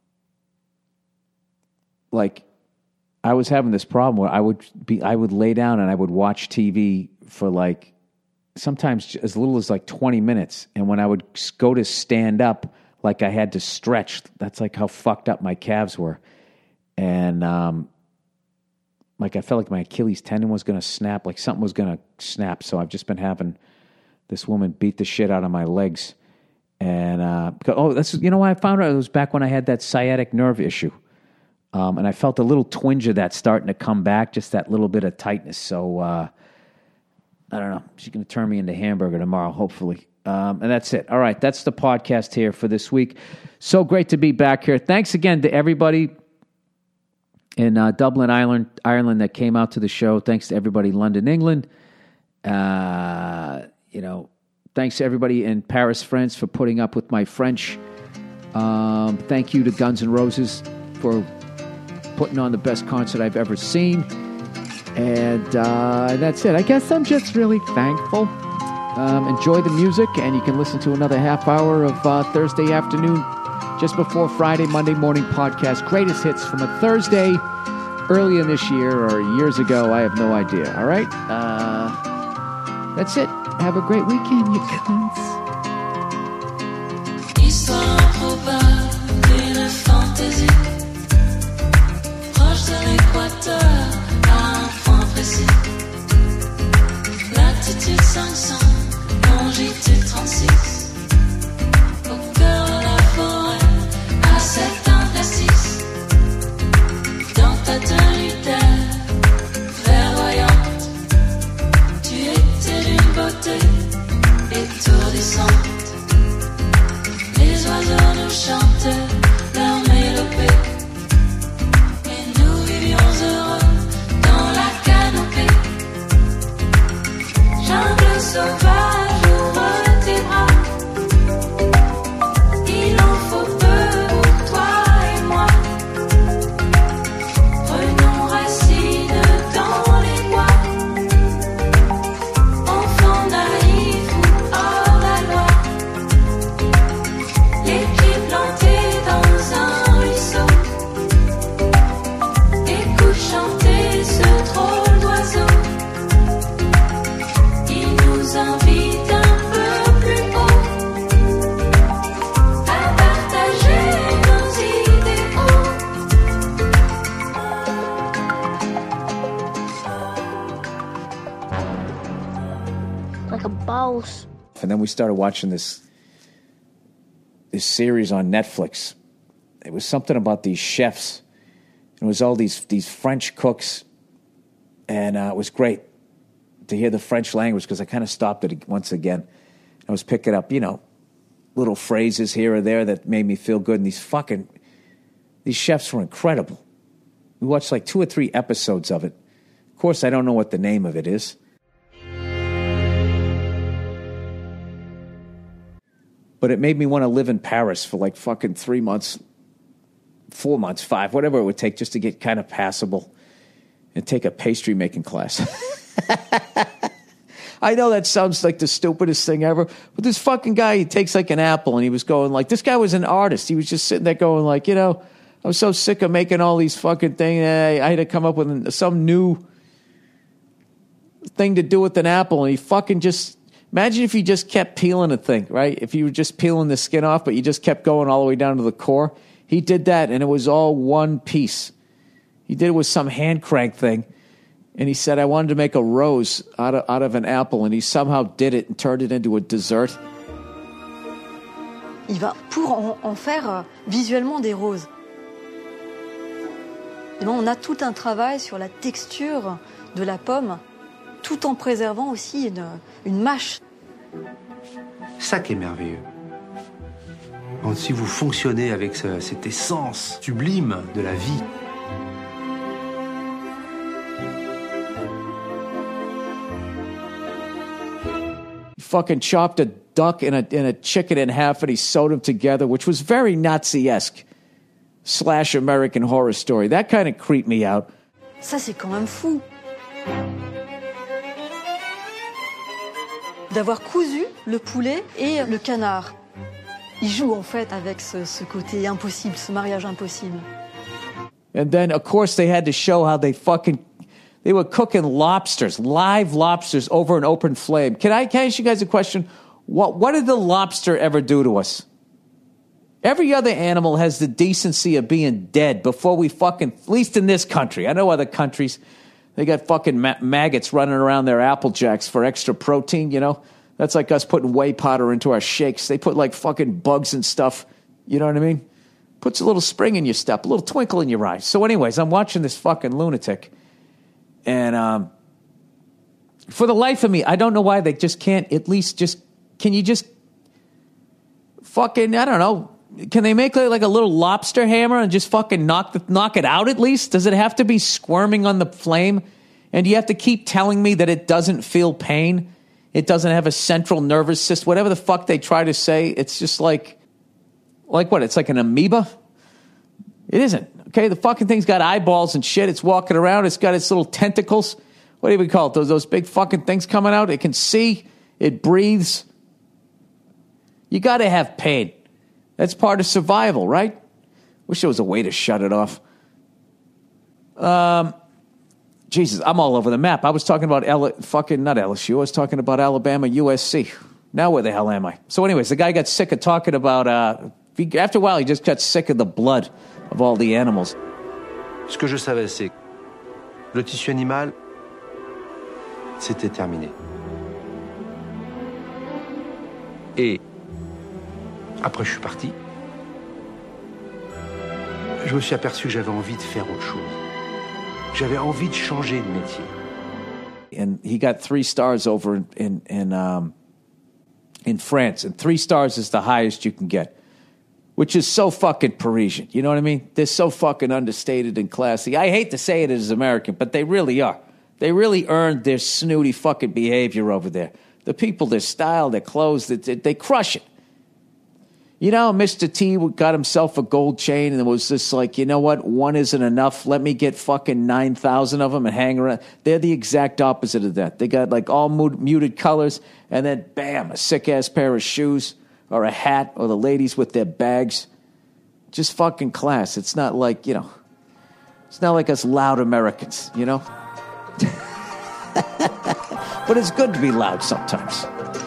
like, I was having this problem where I would be, I would lay down and I would watch T V for like, sometimes as little as like twenty minutes. And when I would go to stand up, like I had to stretch. That's like how fucked up my calves were. And, um, like I felt like my Achilles tendon was going to snap, like something was going to snap. So I've just been having this woman beat the shit out of my legs. And, uh, because, oh, that's, you know why I found out? It was back when I had that sciatic nerve issue. Um, and I felt a little twinge of that starting to come back, just that little bit of tightness. So, uh, I don't know. She's going to turn me into hamburger tomorrow, hopefully. Um, and that's it. All right. That's the podcast here for this week. So great to be back here. Thanks again to everybody in uh, Dublin, Ireland, Ireland that came out to the show. Thanks to everybody in London, England. Uh, you know, thanks to everybody in Paris, France for putting up with my French. Um, thank you to Guns N' Roses for putting on the best concert I've ever seen. And uh, that's it. I guess I'm just really thankful. Um, enjoy the music, and you can listen to another half hour of uh, Thursday afternoon, just before Friday, Monday morning podcast. Greatest hits from a Thursday early in this year or years ago. I have no idea. All right? Uh, that's it. Have a great weekend, you cunts. Histoire probable d'une fantaisie, proche de l'équateur, à un point précis. Latitude cinq cents, longitude trente-six. Au cœur de la forêt, à cet interstice. Dans ta tenue d'air verdoyante, tu étais d'une beauté étourdissante. Les oiseaux nous chantaient leur mélopée, et nous vivions heureux dans la canopée. Jungle sauvage, ouvre tes bras. Il en faut peu pour toi et moi. Prenons racine dans les bois. Enfants naïfs ou hors la loi. Les pieds plantés dans un ruisseau. Écoute chanter ce drôle d'oiseau. Il nous invite un peu plus haut à partager nos idéaux. Like a boss. And then we started watching this this series on Netflix. It was something about these chefs. It was all these these French cooks, and uh, it was great to hear the French language because I kind of stopped it once again. I was picking up, you know, little phrases here or there that made me feel good. And these fucking these chefs were incredible. We watched like two or three episodes of it. Of course, I don't know what the name of it is. But it made me want to live in Paris for like fucking three months, four months, five, whatever it would take just to get kind of passable and take a pastry making class. I know that sounds like the stupidest thing ever, but this fucking guy, he takes like an apple and he was going like, this guy was an artist. He was just sitting there going like, you know, I was so sick of making all these fucking things. I, I had to come up with some new thing to do with an apple. And he fucking just, imagine if you just kept peeling a thing, right? If you were just peeling the skin off, but you just kept going all the way down to the core. He did that, and it was all one piece. He did it with some hand crank thing. And he said, I wanted to make a rose out of, out of an apple, and he somehow did it and turned it into a dessert. Il va, pour en, en faire euh, visuellement des roses. Et ben, on a tout un travail sur la texture de la pomme, tout en préservant aussi une, une mâche. Ça qui est merveilleux. Quand si vous fonctionnez avec ce, cette essence sublime de la vie. He fucking chopped a duck and a, and a chicken in half and he sewed them together, which was very Nazi-esque slash American Horror Story. That kind of creeped me out. Ça, c'est quand même fou. d'avoir cousu le poulet et le canard. Il joue en fait avec ce, ce côté impossible, ce mariage impossible. And then, of course, they had to show how they fucking, they were cooking lobsters, live lobsters over an open flame. Can I, can I ask you guys a question? What, what did the lobster ever do to us? Every other animal has the decency of being dead before we fucking, at least in this country. I know other countries, they got fucking ma- maggots running around their Apple Jacks for extra protein, you know? That's like us putting whey powder into our shakes. They put like fucking bugs and stuff, you know what I mean? Puts a little spring in your step, a little twinkle in your eyes. So anyways, I'm watching this fucking lunatic. And um, for the life of me, I don't know why they just can't at least just, can you just fucking, I don't know, can they make like, like a little lobster hammer and just fucking knock the, knock it out at least? Does it have to be squirming on the flame? And do you have to keep telling me that it doesn't feel pain? It doesn't have a central nervous system? Whatever the fuck they try to say, it's just like, like what? It's like an amoeba? It isn't. Okay, the fucking thing's got eyeballs and shit. It's walking around. It's got its little tentacles. What do we call it? Those, those big fucking things coming out. It can see. It breathes. You got to have pain. That's part of survival, right? Wish there was a way to shut it off. Um, Jesus, I'm all over the map. I was talking about L- fucking, not L S U. I was talking about Alabama, U S C. Now where the hell am I? So anyways, the guy got sick of talking about, uh, he, after a while, he just got sick of the blood of all the animals. Ce que je savais, c'est que le tissu animal, c'était terminé. Et après, je suis parti. Je me suis aperçu que j'avais envie de faire autre chose. J'avais envie de changer de métier. And he got three stars over in in in, um, in France, and three stars is the highest you can get, which is so fucking Parisian. You know what I mean? They're so fucking understated and classy. I hate to say it as American, but they really are. They really earned their snooty fucking behavior over there. The people, their style, their clothes, they, they crush it. You know, Mister T got himself a gold chain and it was just like, you know what? One isn't enough. Let me get fucking nine thousand of them and hang around. They're the exact opposite of that. They got like all mood, muted colors and then bam, a sick-ass pair of shoes or a hat or the ladies with their bags. Just fucking class. It's not like, you know, it's not like us loud Americans, you know? But it's good to be loud sometimes.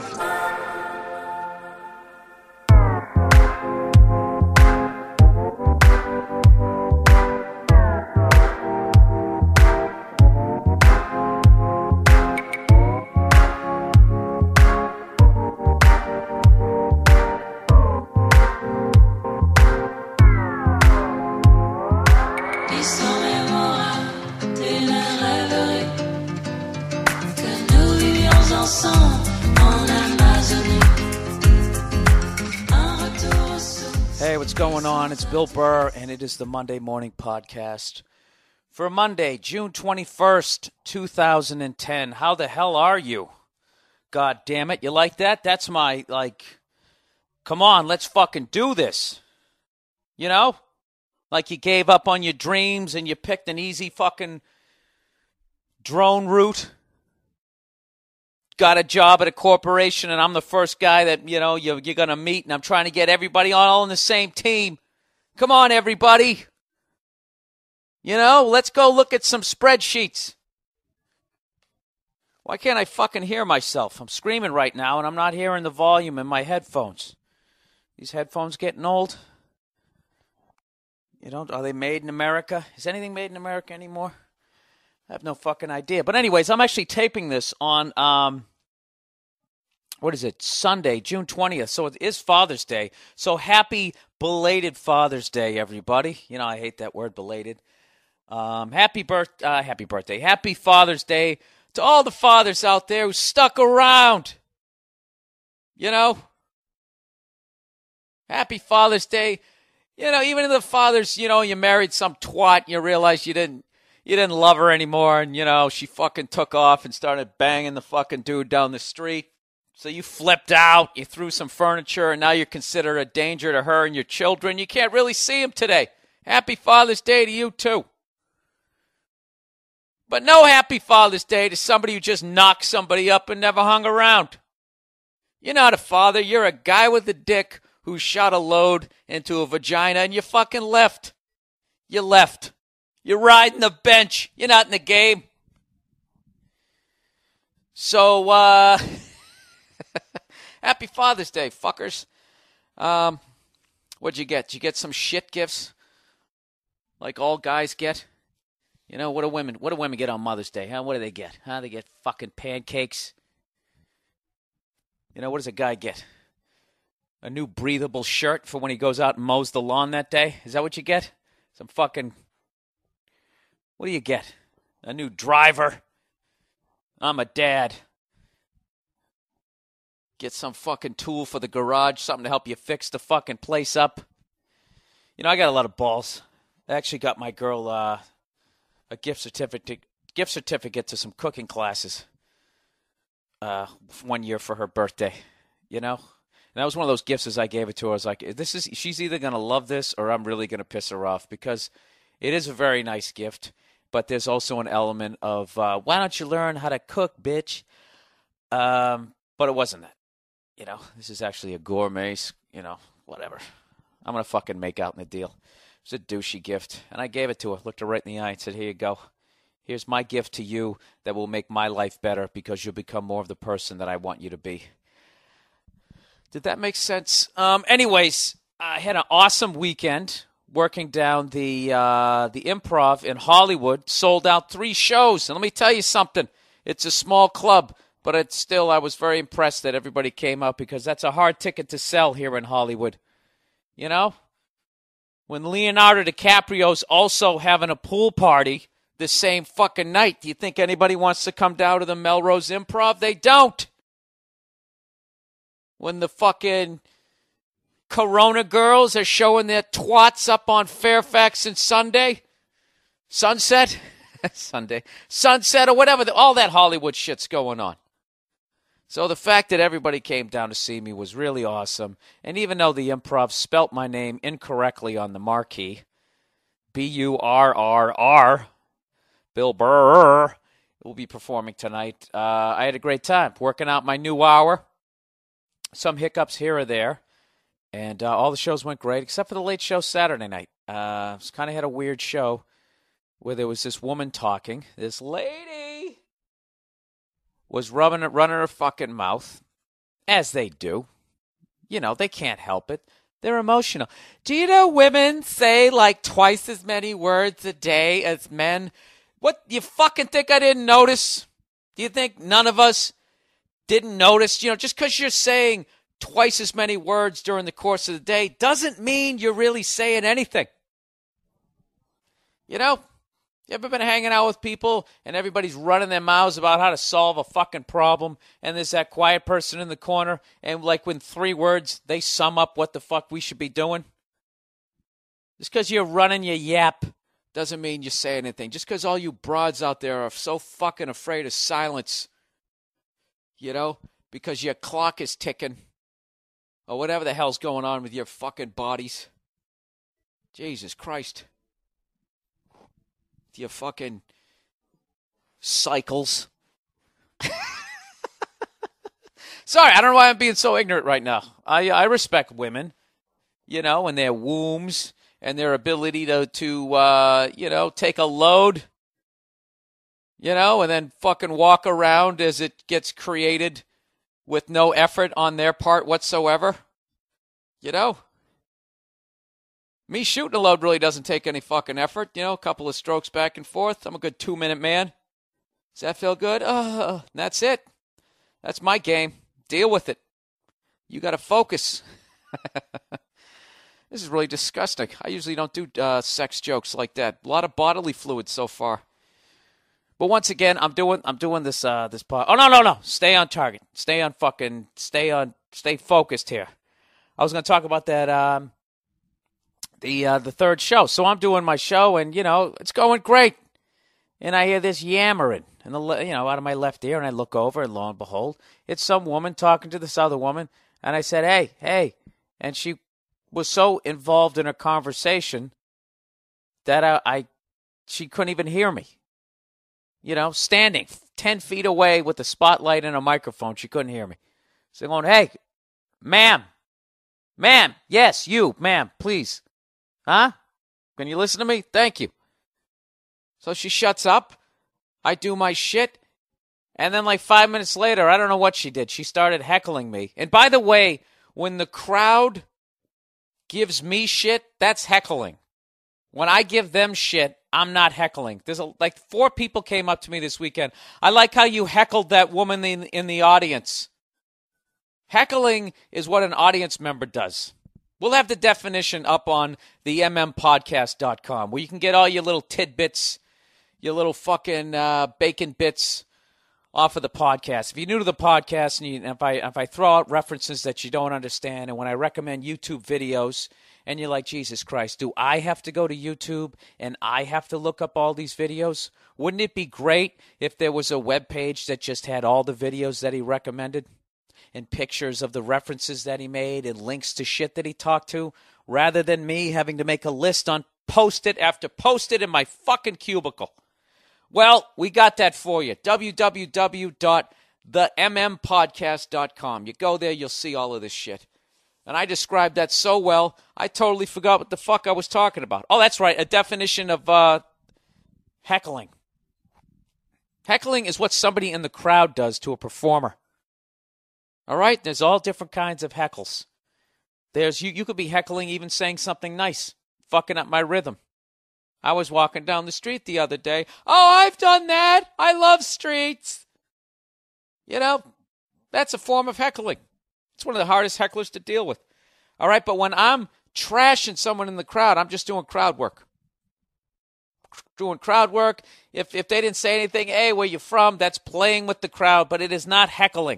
Hey, what's going on? It's Bill Burr, and it is the Monday Morning Podcast for Monday, June twenty-first, two thousand ten. How the hell are you? God damn it. You like that? That's my, like, come on, let's fucking do this. You know? Like you gave up on your dreams and you picked an easy fucking drone route. Got a job at a corporation and I'm the first guy that, you know, you're, you're going to meet and I'm trying to get everybody all on the same team. Come on, everybody. You know, let's go look at some spreadsheets. Why can't I fucking hear myself? I'm screaming right now and I'm not hearing the volume in my headphones. These headphones getting old? You know, are they made in America? Is anything made in America anymore? I have no fucking idea. But anyways, I'm actually taping this on, um, what is it, Sunday, June twentieth. So it is Father's Day. So happy belated Father's Day, everybody. You know, I hate that word, belated. Um, happy birth, uh, happy birthday. Happy Father's Day to all the fathers out there who stuck around. You know? Happy Father's Day. You know, even if the fathers, you know, you married some twat and you realize you didn't, You didn't love her anymore, and, you know, she fucking took off and started banging the fucking dude down the street. So you flipped out, you threw some furniture, and now you're considered a danger to her and your children. You can't really see them today. Happy Father's Day to you, too. But no happy Father's Day to somebody who just knocked somebody up and never hung around. You're not a father. You're a guy with a dick who shot a load into a vagina and you fucking left. You left. You're riding the bench. You're not in the game. So, uh, happy Father's Day, fuckers. Um, what'd you get? Did you get some shit gifts like all guys get? You know, what do women, what do women get on Mother's Day? Huh? What do they get? Huh? They get fucking pancakes. You know, what does a guy get? A new breathable shirt for when he goes out and mows the lawn that day? Is that what you get? Some fucking... What do you get? A new driver? I'm a dad. Get some fucking tool for the garage, something to help you fix the fucking place up. You know, I got a lot of balls. I actually got my girl uh, a gift certificate, gift certificate to some cooking classes. Uh, one year for her birthday, you know? And that was one of those gifts as I gave it to her. I was like, this is, she's either going to love this or I'm really going to piss her off because it is a very nice gift, but there's also an element of, uh, why don't you learn how to cook, bitch? Um, but it wasn't that, you know? This is actually a gourmet, you know, whatever. I'm going to fucking make out in the deal. It was a douchey gift. And I gave it to her, looked her right in the eye and said, here you go. Here's my gift to you that will make my life better because you'll become more of the person that I want you to be. Did that make sense? Um, anyways, I had an awesome weekend working down the uh, the Improv in Hollywood. Sold out three shows. And let me tell you something. It's a small club, but it's still, I was very impressed that everybody came out because that's a hard ticket to sell here in Hollywood. You know? When Leonardo DiCaprio's also having a pool party the same fucking night. Do you think anybody wants to come down to the Melrose Improv? They don't. When the fucking Corona girls are showing their twats up on Fairfax and Sunday, Sunset, Sunday, Sunset or whatever, all that Hollywood shit's going on. So the fact that everybody came down to see me was really awesome. And even though the Improv spelt my name incorrectly on the marquee, B U R R R, Bill Burr will be performing tonight. Uh, I had a great time working out my new hour. Some hiccups here or there. And uh, all the shows went great, except for the late show Saturday night. Uh, it kind of had a weird show where there was this woman talking. This lady was rubbing, running her fucking mouth, as they do. You know, they can't help it. They're emotional. Do you know women say like twice as many words a day as men? What, you fucking think I didn't notice? Do you think none of us didn't notice? You know, just because you're saying twice as many words during the course of the day doesn't mean you're really saying anything. You know, you ever been hanging out with people and everybody's running their mouths about how to solve a fucking problem and there's that quiet person in the corner and like with three words, they sum up what the fuck we should be doing? Just because you're running your yap doesn't mean you say anything. Just because all you broads out there are so fucking afraid of silence, you know, because your clock is ticking or whatever the hell's going on with your fucking bodies. Jesus Christ. Your fucking cycles. Sorry, I don't know why I'm being so ignorant right now. I I respect women, you know, and their wombs and their ability to, to uh, you know, take a load, you know, and then fucking walk around as it gets created with no effort on their part whatsoever, you know. Me shooting a load really doesn't take any fucking effort. You know, a couple of strokes back and forth. I'm a good two-minute man. Does that feel good? Uh, that's it. That's my game. Deal with it. You got to focus. This is really disgusting. I usually don't do uh, sex jokes like that. A lot of bodily fluid so far. But once again, I'm doing I'm doing this uh, this part. Oh no no no! Stay on target. Stay on fucking. Stay on. Stay focused here. I was going to talk about that. Um, The uh, the third show. So I'm doing my show, and, you know, it's going great. And I hear this yammering, and the you know, out of my left ear, and I look over, and lo and behold, it's some woman talking to this other woman. And I said, hey, hey. And she was so involved in her conversation that I, I she couldn't even hear me. You know, standing ten feet away with a spotlight and a microphone, she couldn't hear me. So going, hey, ma'am, ma'am, yes, you, ma'am, please. Huh? Can you listen to me? Thank you. So she shuts up. I do my shit. And then like five minutes later, I don't know what she did. She started heckling me. And by the way, when the crowd gives me shit, that's heckling. When I give them shit, I'm not heckling. There's a, like four people came up to me this weekend. I like how you heckled that woman in, in the audience. Heckling is what an audience member does. We'll have the definition up on the m m podcast dot com where you can get all your little tidbits, your little fucking uh, bacon bits off of the podcast. If you're new to the podcast and, you, and if I if I throw out references that you don't understand, and when I recommend YouTube videos and you're like, Jesus Christ, do I have to go to YouTube and I have to look up all these videos? Wouldn't it be great if there was a web page that just had all the videos that he recommended and pictures of the references that he made and links to shit that he talked to, rather than me having to make a list on Post-it after Post-it in my fucking cubicle? Well, we got that for you. w w w dot the m m podcast dot com. You go there, you'll see all of this shit. And I described that so well, I totally forgot what the fuck I was talking about. Oh, that's right, a definition of uh, heckling. Heckling is what somebody in the crowd does to a performer. All right? There's all different kinds of heckles. There's you, you could be heckling even saying something nice, fucking up my rhythm. I was walking down the street the other day. Oh, I've done that. I love streets. You know, that's a form of heckling. It's one of the hardest hecklers to deal with. All right, but when I'm trashing someone in the crowd, I'm just doing crowd work. Doing crowd work. If if they didn't say anything, hey, where you from? That's playing with the crowd, but it is not heckling.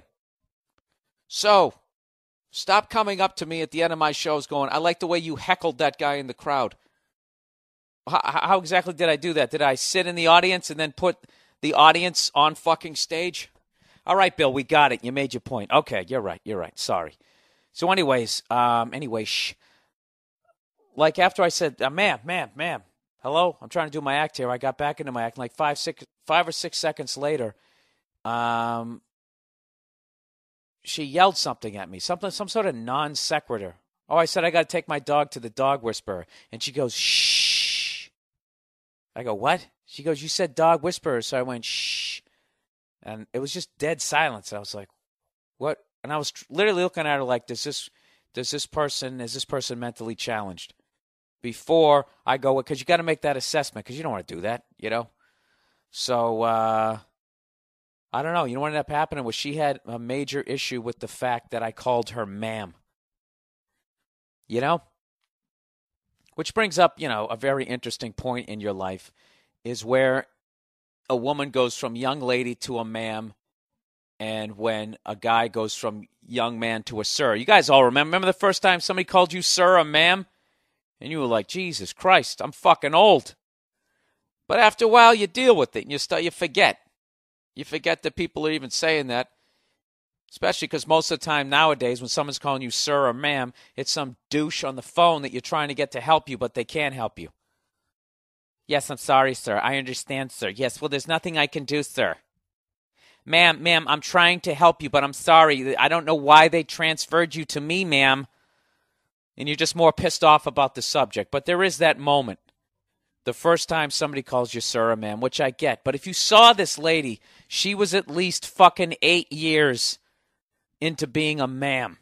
So, stop coming up to me at the end of my shows going, I like the way you heckled that guy in the crowd. How, how exactly did I do that? Did I sit in the audience and then put the audience on fucking stage? All right, Bill, we got it. You made your point. Okay, you're right. You're right. Sorry. So anyways, um, anyway, shh. Like after I said, uh, ma'am, ma'am, ma'am, hello? I'm trying to do my act here. I got back into my act. Like five, six, five or six seconds later, um, she yelled something at me, something, some sort of non sequitur. Oh, I said I got to take my dog to the dog whisperer. And she goes, shh. I go, what? She goes, you said dog whisperer. So I went, shh. And it was just dead silence. I was like, what? And I was tr- literally looking at her like, does this, does this person, is this person mentally challenged? Before I go, because you got to make that assessment, because you don't want to do that, you know? So, uh, I don't know. You know what ended up happening was she had a major issue with the fact that I called her ma'am. You know? Which brings up, you know, a very interesting point in your life is where a woman goes from young lady to a ma'am, and when a guy goes from young man to a sir. You guys all remember, remember the first time somebody called you sir or ma'am? And you were like, Jesus Christ, I'm fucking old. But after a while, you deal with it, and you start, you forget. You forget that people are even saying that. Especially because most of the time nowadays, when someone's calling you sir or ma'am, it's some douche on the phone that you're trying to get to help you, but they can't help you. Yes, I'm sorry, sir. I understand, sir. Yes, well, there's nothing I can do, sir. Ma'am, ma'am, I'm trying to help you, but I'm sorry. I don't know why they transferred you to me, ma'am. And you're just more pissed off about the subject. But there is that moment. The first time somebody calls you sir or ma'am, which I get. But if you saw this lady, she was at least fucking eight years into being a ma'am.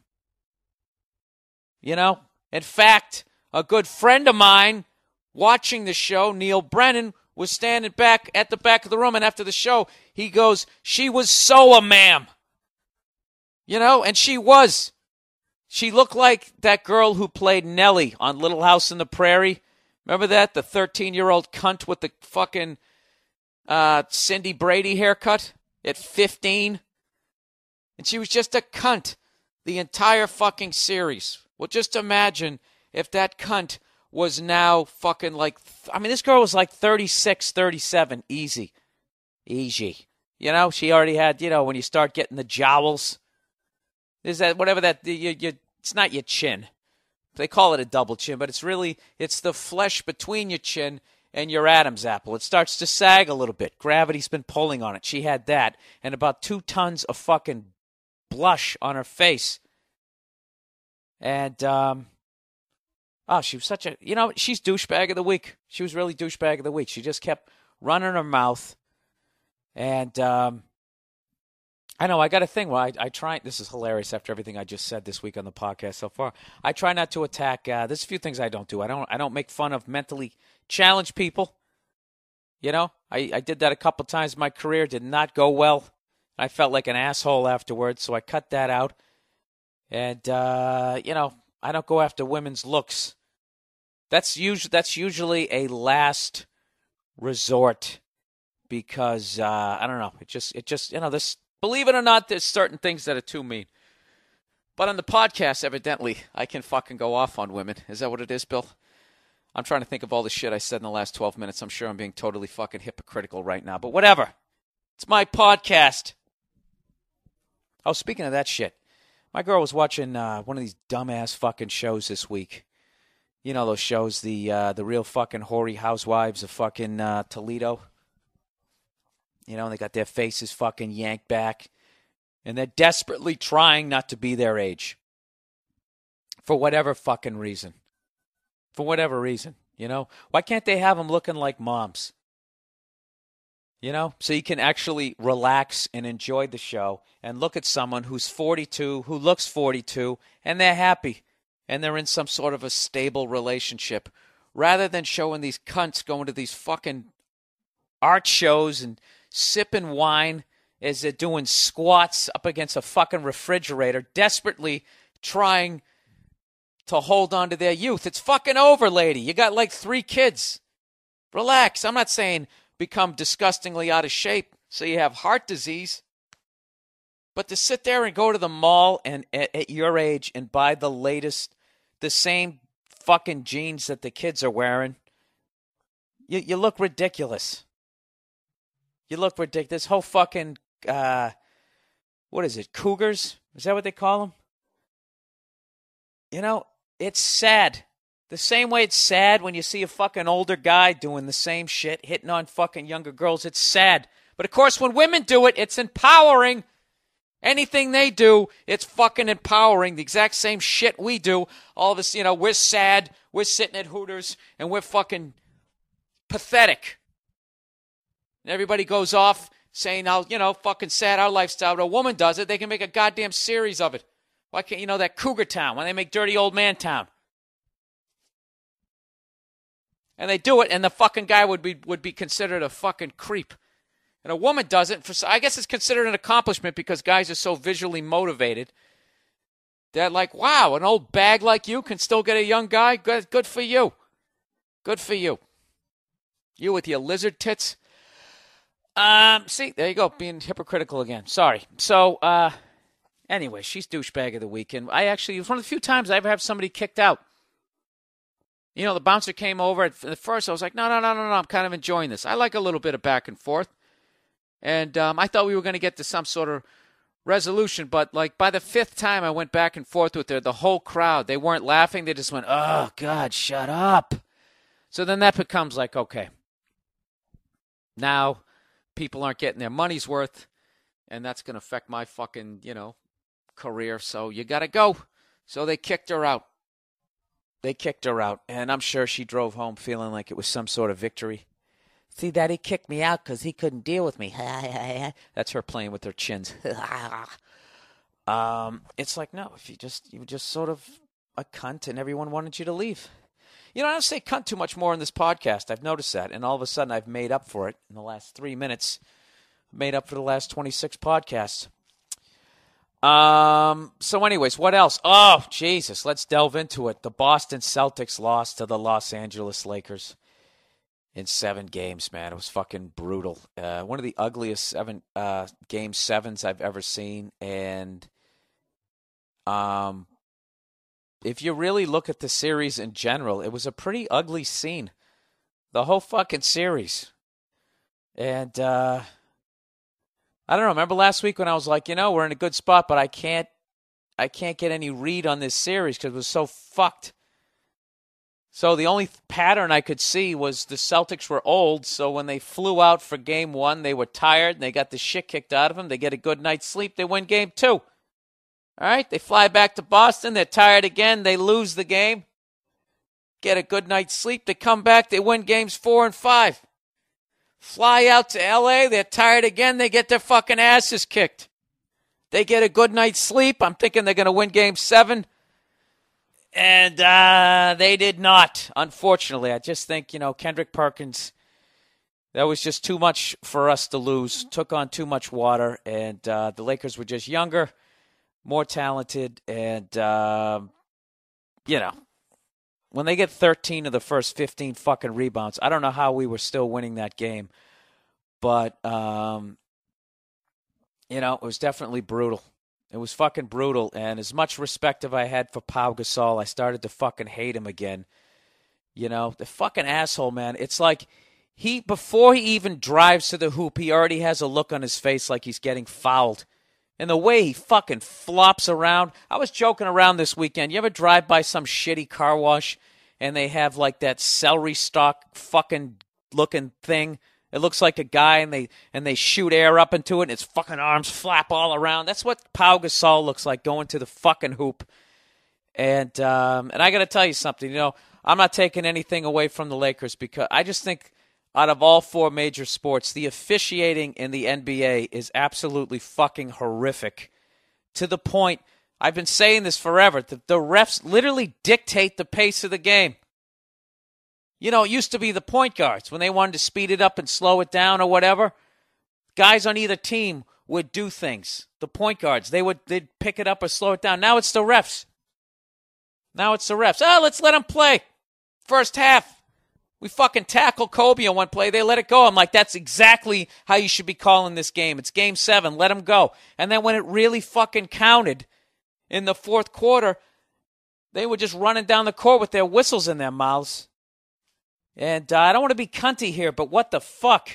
You know? In fact, a good friend of mine watching the show, Neil Brennan, was standing back at the back of the room, and after the show, he goes, she was so a ma'am. You know? And she was. She looked like that girl who played Nellie on Little House on the Prairie. Remember that? The thirteen-year-old cunt with the fucking uh, Cindy Brady haircut at fifteen. And she was just a cunt the entire fucking series. Well, just imagine if that cunt was now fucking like, I mean, this girl was like thirty-six, thirty-seven, easy. Easy. You know, she already had, you know, when you start getting the jowls. Is that, whatever that, you, you, it's not your chin. They call it a double chin, but it's really, it's the flesh between your chin and your Adam's apple. It starts to sag a little bit. Gravity's been pulling on it. She had that. And about two tons of fucking blush on her face. And, um, oh, she was such a, you know, she's douchebag of the week. She was really douchebag of the week. She just kept running her mouth. And, um, I know, I got a thing where I, I try, this is hilarious after everything I just said this week on the podcast so far. I try not to attack, uh, there's a few things I don't do. I don't, I don't make fun of mentally challenged people. You know, I, I did that a couple times in my career, did not go well. I felt like an asshole afterwards, so I cut that out. And, uh, you know, I don't go after women's looks. That's usually, that's usually a last resort because, uh, I don't know, it just, it just, you know, this, believe it or not, there's certain things that are too mean. But on the podcast, evidently, I can fucking go off on women. Is that what it is, Bill? I'm trying to think of all the shit I said in the last twelve minutes. I'm sure I'm being totally fucking hypocritical right now. But whatever. It's my podcast. Oh, speaking of that shit, my girl was watching uh, one of these dumbass fucking shows this week. You know those shows, the uh, the real fucking hoary housewives of fucking uh, Toledo. You know, and they got their faces fucking yanked back. And they're desperately trying not to be their age. For whatever fucking reason. For whatever reason, you know? Why can't they have them looking like moms? You know? So you can actually relax and enjoy the show and look at someone who's forty-two, who looks forty-two, and they're happy. And they're in some sort of a stable relationship. Rather than showing these cunts going to these fucking art shows and sipping wine as they're doing squats up against a fucking refrigerator, desperately trying to hold on to their youth. It's fucking over, lady. You got like three kids. Relax. I'm not saying become disgustingly out of shape so you have heart disease. But to sit there and go to the mall and at, at your age and buy the latest, the same fucking jeans that the kids are wearing, you, you look ridiculous. You look ridiculous. This whole fucking, uh, what is it, cougars? Is that what they call them? You know, it's sad. The same way it's sad when you see a fucking older guy doing the same shit, hitting on fucking younger girls. It's sad. But of course, when women do it, it's empowering. Anything they do, it's fucking empowering. The exact same shit we do. All of us, you know, we're sad. We're sitting at Hooters, and we're fucking pathetic. And everybody goes off saying how, you know, fucking sad our lifestyle. But a woman does it, they can make a goddamn series of it. Why can't you know that Cougar Town when they make Dirty Old Man Town? And they do it, and the fucking guy would be would be considered a fucking creep. And a woman does it. For, I guess it's considered an accomplishment because guys are so visually motivated. They're like, wow, an old bag like you can still get a young guy? Good, good for you. Good for you. You with your lizard tits. Um, see, there you go, being hypocritical again. Sorry. So, uh, anyway, she's douchebag of the week. And I actually, it was one of the few times I ever have somebody kicked out. You know, the bouncer came over. At first, I was like, no, no, no, no, no, I'm kind of enjoying this. I like a little bit of back and forth. And um, I thought we were going to get to some sort of resolution. But, like, by the fifth time I went back and forth with her, the whole crowd, they weren't laughing. They just went, oh, God, shut up. So then that becomes like, okay, now people aren't getting their money's worth, and that's going to affect my fucking, you know, career. So you got to go. So they kicked her out. They kicked her out, and I'm sure she drove home feeling like it was some sort of victory. See, Daddy kicked me out because he couldn't deal with me. That's her playing with her chins. um, it's like, no, if you just you were just sort of a cunt and everyone wanted you to leave. You know, I don't say cunt too much more in this podcast. I've noticed that, and all of a sudden I've made up for it in the last three minutes. Made up for the last twenty-six podcasts. Um. So anyways, what else? Oh, Jesus, let's delve into it. The Boston Celtics lost to the Los Angeles Lakers in seven games, man. It was fucking brutal. Uh, one of the ugliest seven uh, game sevens I've ever seen. And um, if you really look at the series in general, it was a pretty ugly scene. The whole fucking series. And uh, I don't know. Remember last week when I was like, you know, we're in a good spot, but I can't, I can't get any read on this series because it was so fucked. So the only pattern I could see was the Celtics were old, so when they flew out for game one, they were tired, and they got the shit kicked out of them. They get a good night's sleep, they win game two. All right, they fly back to Boston. They're tired again. They lose the game. Get a good night's sleep. They come back. They win games four and five. Fly out to L A. They're tired again. They get their fucking asses kicked. They get a good night's sleep. I'm thinking they're going to win game seven. And uh, they did not, unfortunately. I just think, you know, Kendrick Perkins, that was just too much for us to lose. Took on too much water. And uh, the Lakers were just younger, more talented. And, uh, you know, when they get thirteen of the first fifteen fucking rebounds, I don't know how we were still winning that game. But, um, you know, it was definitely brutal. It was fucking brutal. And as much respect as I had for Pau Gasol, I started to fucking hate him again. You know, the fucking asshole, man. It's like he, before he even drives to the hoop, he already has a look on his face like he's getting fouled. And the way he fucking flops around. I was joking around this weekend. You ever drive by some shitty car wash and they have like that celery stalk fucking looking thing? It looks like a guy and they and they shoot air up into it and his fucking arms flap all around. That's what Pau Gasol looks like going to the fucking hoop. And um, and I got to tell you something. You know, I'm not taking anything away from the Lakers because I just think out of all four major sports, the officiating in the N B A is absolutely fucking horrific. To the point, I've been saying this forever, the, the refs literally dictate the pace of the game. You know, it used to be the point guards when they wanted to speed it up and slow it down or whatever. Guys on either team would do things. The point guards, they would they'd pick it up or slow it down. Now it's the refs. Now it's the refs. Oh, let's let them play. First half. We fucking tackled Kobe on one play. They let it go. I'm like, that's exactly how you should be calling this game. It's game seven. Let them go. And then when it really fucking counted in the fourth quarter, they were just running down the court with their whistles in their mouths. And uh, I don't want to be cunty here, but what the fuck?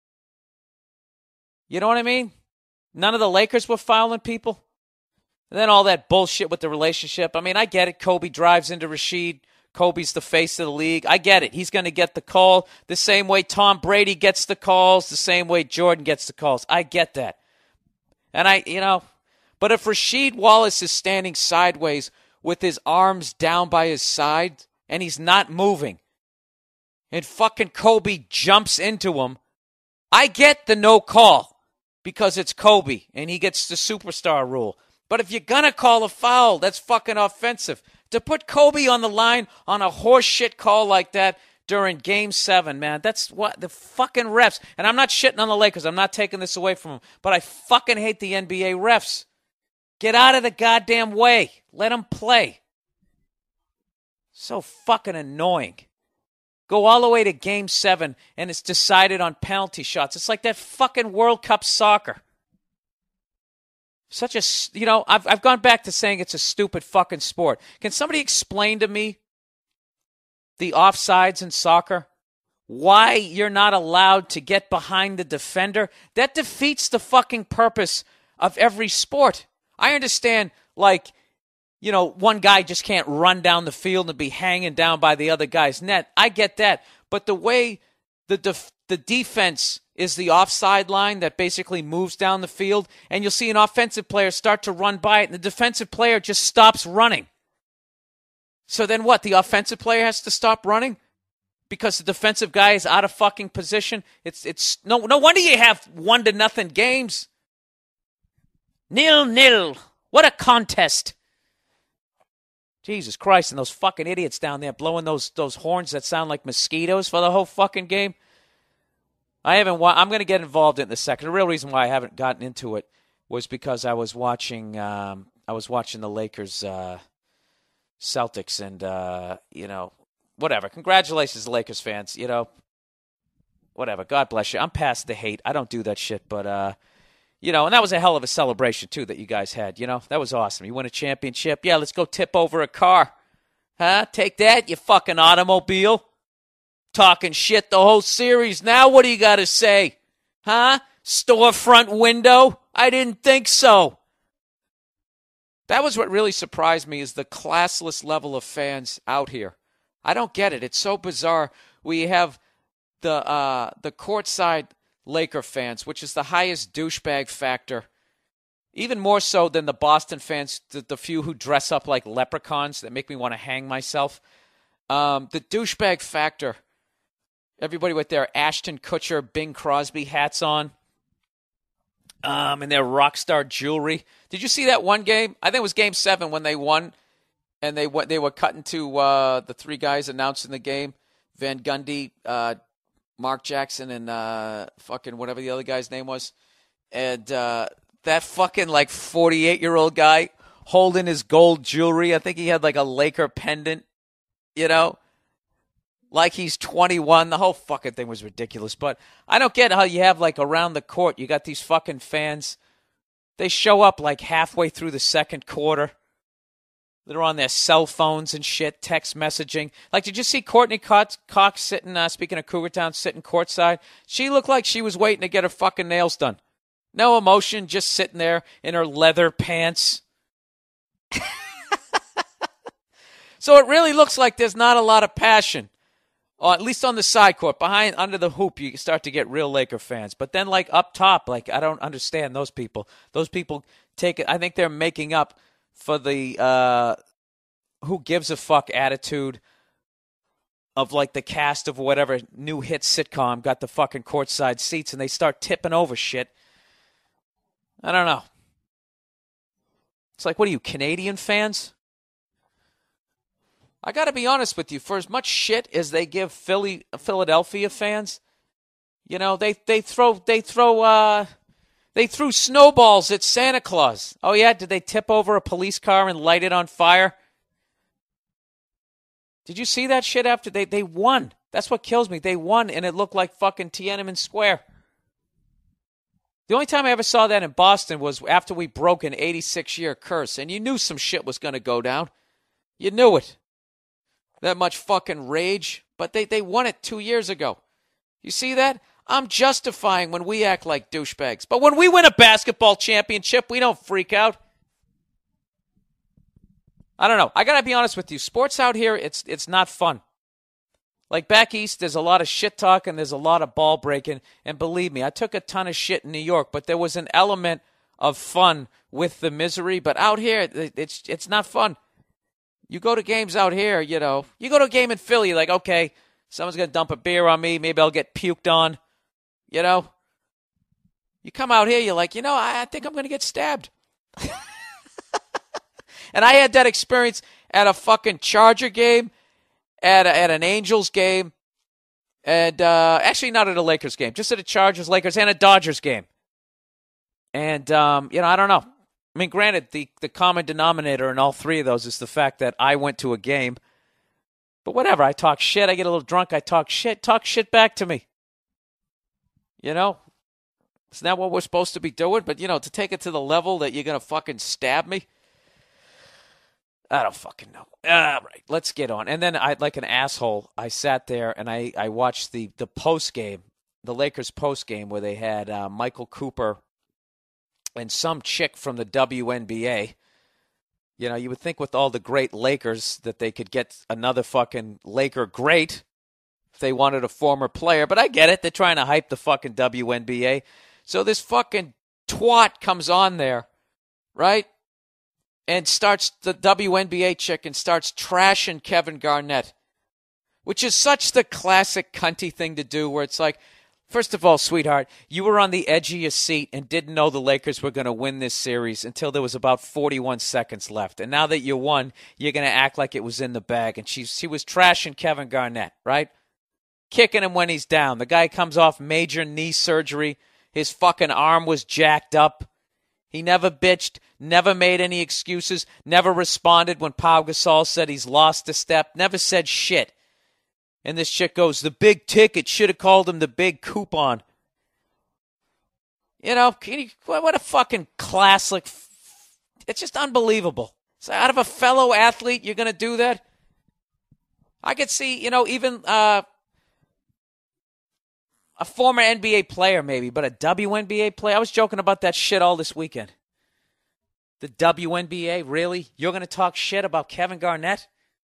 You know what I mean? None of the Lakers were fouling people. And then all that bullshit with the relationship. I mean, I get it. Kobe drives into Rashid. Kobe's the face of the league. I get it. He's going to get the call the same way Tom Brady gets the calls, the same way Jordan gets the calls. I get that. And I, you know, but if Rasheed Wallace is standing sideways with his arms down by his side and he's not moving, and fucking Kobe jumps into him, I get the no call because it's Kobe and he gets the superstar rule. But if you're going to call a foul, that's fucking offensive. To put Kobe on the line on a horseshit call like that during game seven, man, that's what the fucking refs. And I'm not shitting on the Lakers. I'm not taking this away from them. But I fucking hate the N B A refs. Get out of the goddamn way. Let them play. So fucking annoying. Go all the way to game seven, and it's decided on penalty shots. It's like that fucking World Cup soccer. Such a, you know, I've I've gone back to saying it's a stupid fucking sport. Can somebody explain to me the offsides in soccer? Why you're not allowed to get behind the defender? That defeats the fucking purpose of every sport. I understand, like, you know, one guy just can't run down the field and be hanging down by the other guy's net. I get that. But the way the def- the defense is the offside line that basically moves down the field, and you'll see an offensive player start to run by it, and the defensive player just stops running. So then what? The offensive player has to stop running because the defensive guy is out of fucking position? It's it's no no wonder you have one to nothing games. Nil nil. What a contest. Jesus Christ, and those fucking idiots down there blowing those those horns that sound like mosquitoes for the whole fucking game. I haven't. Wa- I'm going to get involved in the second. The real reason why I haven't gotten into it was because I was watching. Um, I was watching the Lakers, uh, Celtics, and uh, you know, whatever. Congratulations, Lakers fans. You know, whatever. God bless you. I'm past the hate. I don't do that shit, but uh, you know, and that was a hell of a celebration too that you guys had. You know, that was awesome. You win a championship. Yeah, let's go tip over a car. Huh? Take that, you fucking automobile. Talking shit the whole series. Now what do you got to say? Huh? Storefront window? I didn't think so. That was what really surprised me is the classless level of fans out here. I don't get it. It's so bizarre. We have the uh, the courtside Laker fans, which is the highest douchebag factor even more so than the Boston fans, the, the few who dress up like leprechauns that make me want to hang myself. Um, the douchebag factor. Everybody with their Ashton Kutcher, Bing Crosby hats on. Um, and their rock star jewelry. Did you see that one game? I think it was game seven when they won. And they went, they were cutting to uh, the three guys announcing the game. Van Gundy, uh, Mark Jackson, and uh, fucking whatever the other guy's name was. And uh, that fucking like forty-eight-year-old guy holding his gold jewelry. I think he had like a Laker pendant, you know, like he's twenty-one. The whole fucking thing was ridiculous. But I don't get how you have like around the court, you got these fucking fans. They show up like halfway through the second quarter. They're on their cell phones and shit, text messaging. Like, did you see Courtney Cox, Cox sitting, uh, speaking of Cougar Town, sitting courtside? She looked like she was waiting to get her fucking nails done. No emotion, just sitting there in her leather pants. So it really looks like there's not a lot of passion, or at least on the side court. Behind, under the hoop, you start to get real Laker fans. But then, like, up top, like, I don't understand those people. Those people take it. I think they're making up for the uh, who gives a fuck attitude of like the cast of whatever new hit sitcom got the fucking courtside seats and they start tipping over shit. I don't know. It's like, what are you, Canadian fans? I got to be honest with you. For as much shit as they give Philly, Philadelphia fans, you know, they they throw they throw. Uh, They threw snowballs at Santa Claus. Oh, yeah? Did they tip over a police car and light it on fire? Did you see that shit after they, they won? That's what kills me. They won, and it looked like fucking Tiananmen Square. The only time I ever saw that in Boston was after we broke an eighty-six-year curse, and you knew some shit was going to go down. You knew it. That much fucking rage. But they, they won it two years ago. You see that? I'm justifying when we act like douchebags. But when we win a basketball championship, we don't freak out. I don't know. I got to be honest with you. Sports out here, it's it's not fun. Like back east, there's a lot of shit talk and there's a lot of ball breaking. And believe me, I took a ton of shit in New York, but there was an element of fun with the misery. But out here, it's it's not fun. You go to games out here, you know. You go to a game in Philly, like, okay, someone's going to dump a beer on me. Maybe I'll get puked on. You know, you come out here, you're like, you know, I, I think I'm going to get stabbed. And I had that experience at a fucking Charger game, at a, at an Angels game, and uh, actually not at a Lakers game, just at a Chargers, Lakers, and a Dodgers game. And, um, you know, I don't know. I mean, granted, the, the common denominator in all three of those is the fact that I went to a game. But whatever, I talk shit, I get a little drunk, I talk shit, talk shit back to me. You know, isn't that what we're supposed to be doing? But, you know, to take it to the level that you're going to fucking stab me, I don't fucking know. All right, let's get on. And then, I, like an asshole, I sat there and I, I watched the, the post-game, the Lakers post-game, where they had uh, Michael Cooper and some chick from the W N B A. You know, you would think with all the great Lakers that they could get another fucking Laker great if they wanted a former player, but I get it. They're trying to hype the fucking W N B A. So this fucking twat comes on there, right? And starts, the W N B A chick, and starts trashing Kevin Garnett, which is such the classic cunty thing to do, where it's like, first of all, sweetheart, you were on the edge of your seat and didn't know the Lakers were going to win this series until there was about forty-one seconds left. And now that you won, you're going to act like it was in the bag. And she, she was trashing Kevin Garnett, right? Kicking him when he's down. The guy comes off major knee surgery. His fucking arm was jacked up. He never bitched, never made any excuses, never responded when Pau Gasol said he's lost a step, never said shit. And this chick goes, the big ticket, should have called him the big coupon. You know, can you, what a fucking classic. It's just unbelievable. So out of a fellow athlete, you're going to do that? I could see, you know, even uh, a former N B A player maybe, but a W N B A player. I was joking about that shit all this weekend. The W N B A, really? You're going to talk shit about Kevin Garnett?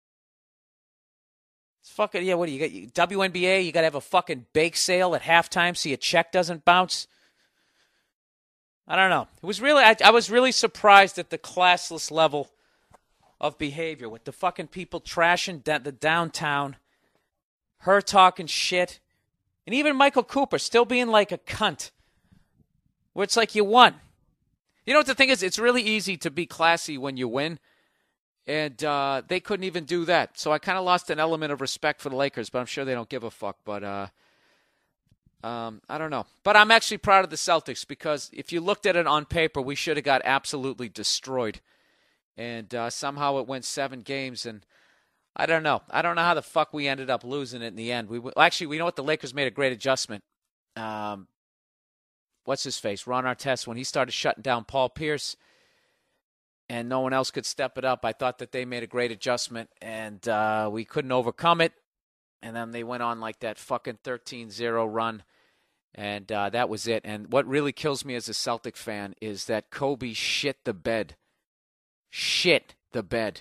It's fucking, yeah, what do you got? You, W N B A, you got to have a fucking bake sale at halftime so your check doesn't bounce? I don't know. It was really, I, I was really surprised at the classless level of behavior with the fucking people trashing da- the downtown, her talking shit, and even Michael Cooper still being like a cunt, where it's like you won. You know what the thing is? It's really easy to be classy when you win, and uh, they couldn't even do that. So I kind of lost an element of respect for the Lakers, but I'm sure they don't give a fuck. But uh, um, I don't know. But I'm actually proud of the Celtics because if you looked at it on paper, we should have got absolutely destroyed. And uh, somehow it went seven games, and I don't know. I don't know how the fuck we ended up losing it in the end. We well, Actually, we know what? The Lakers made a great adjustment. Um, what's his face? Ron Artest, when he started shutting down Paul Pierce and no one else could step it up, I thought that they made a great adjustment, and uh, we couldn't overcome it. And then they went on like that fucking thirteen zero run, and uh, that was it. And what really kills me as a Celtic fan is that Kobe shit the bed. Shit the bed.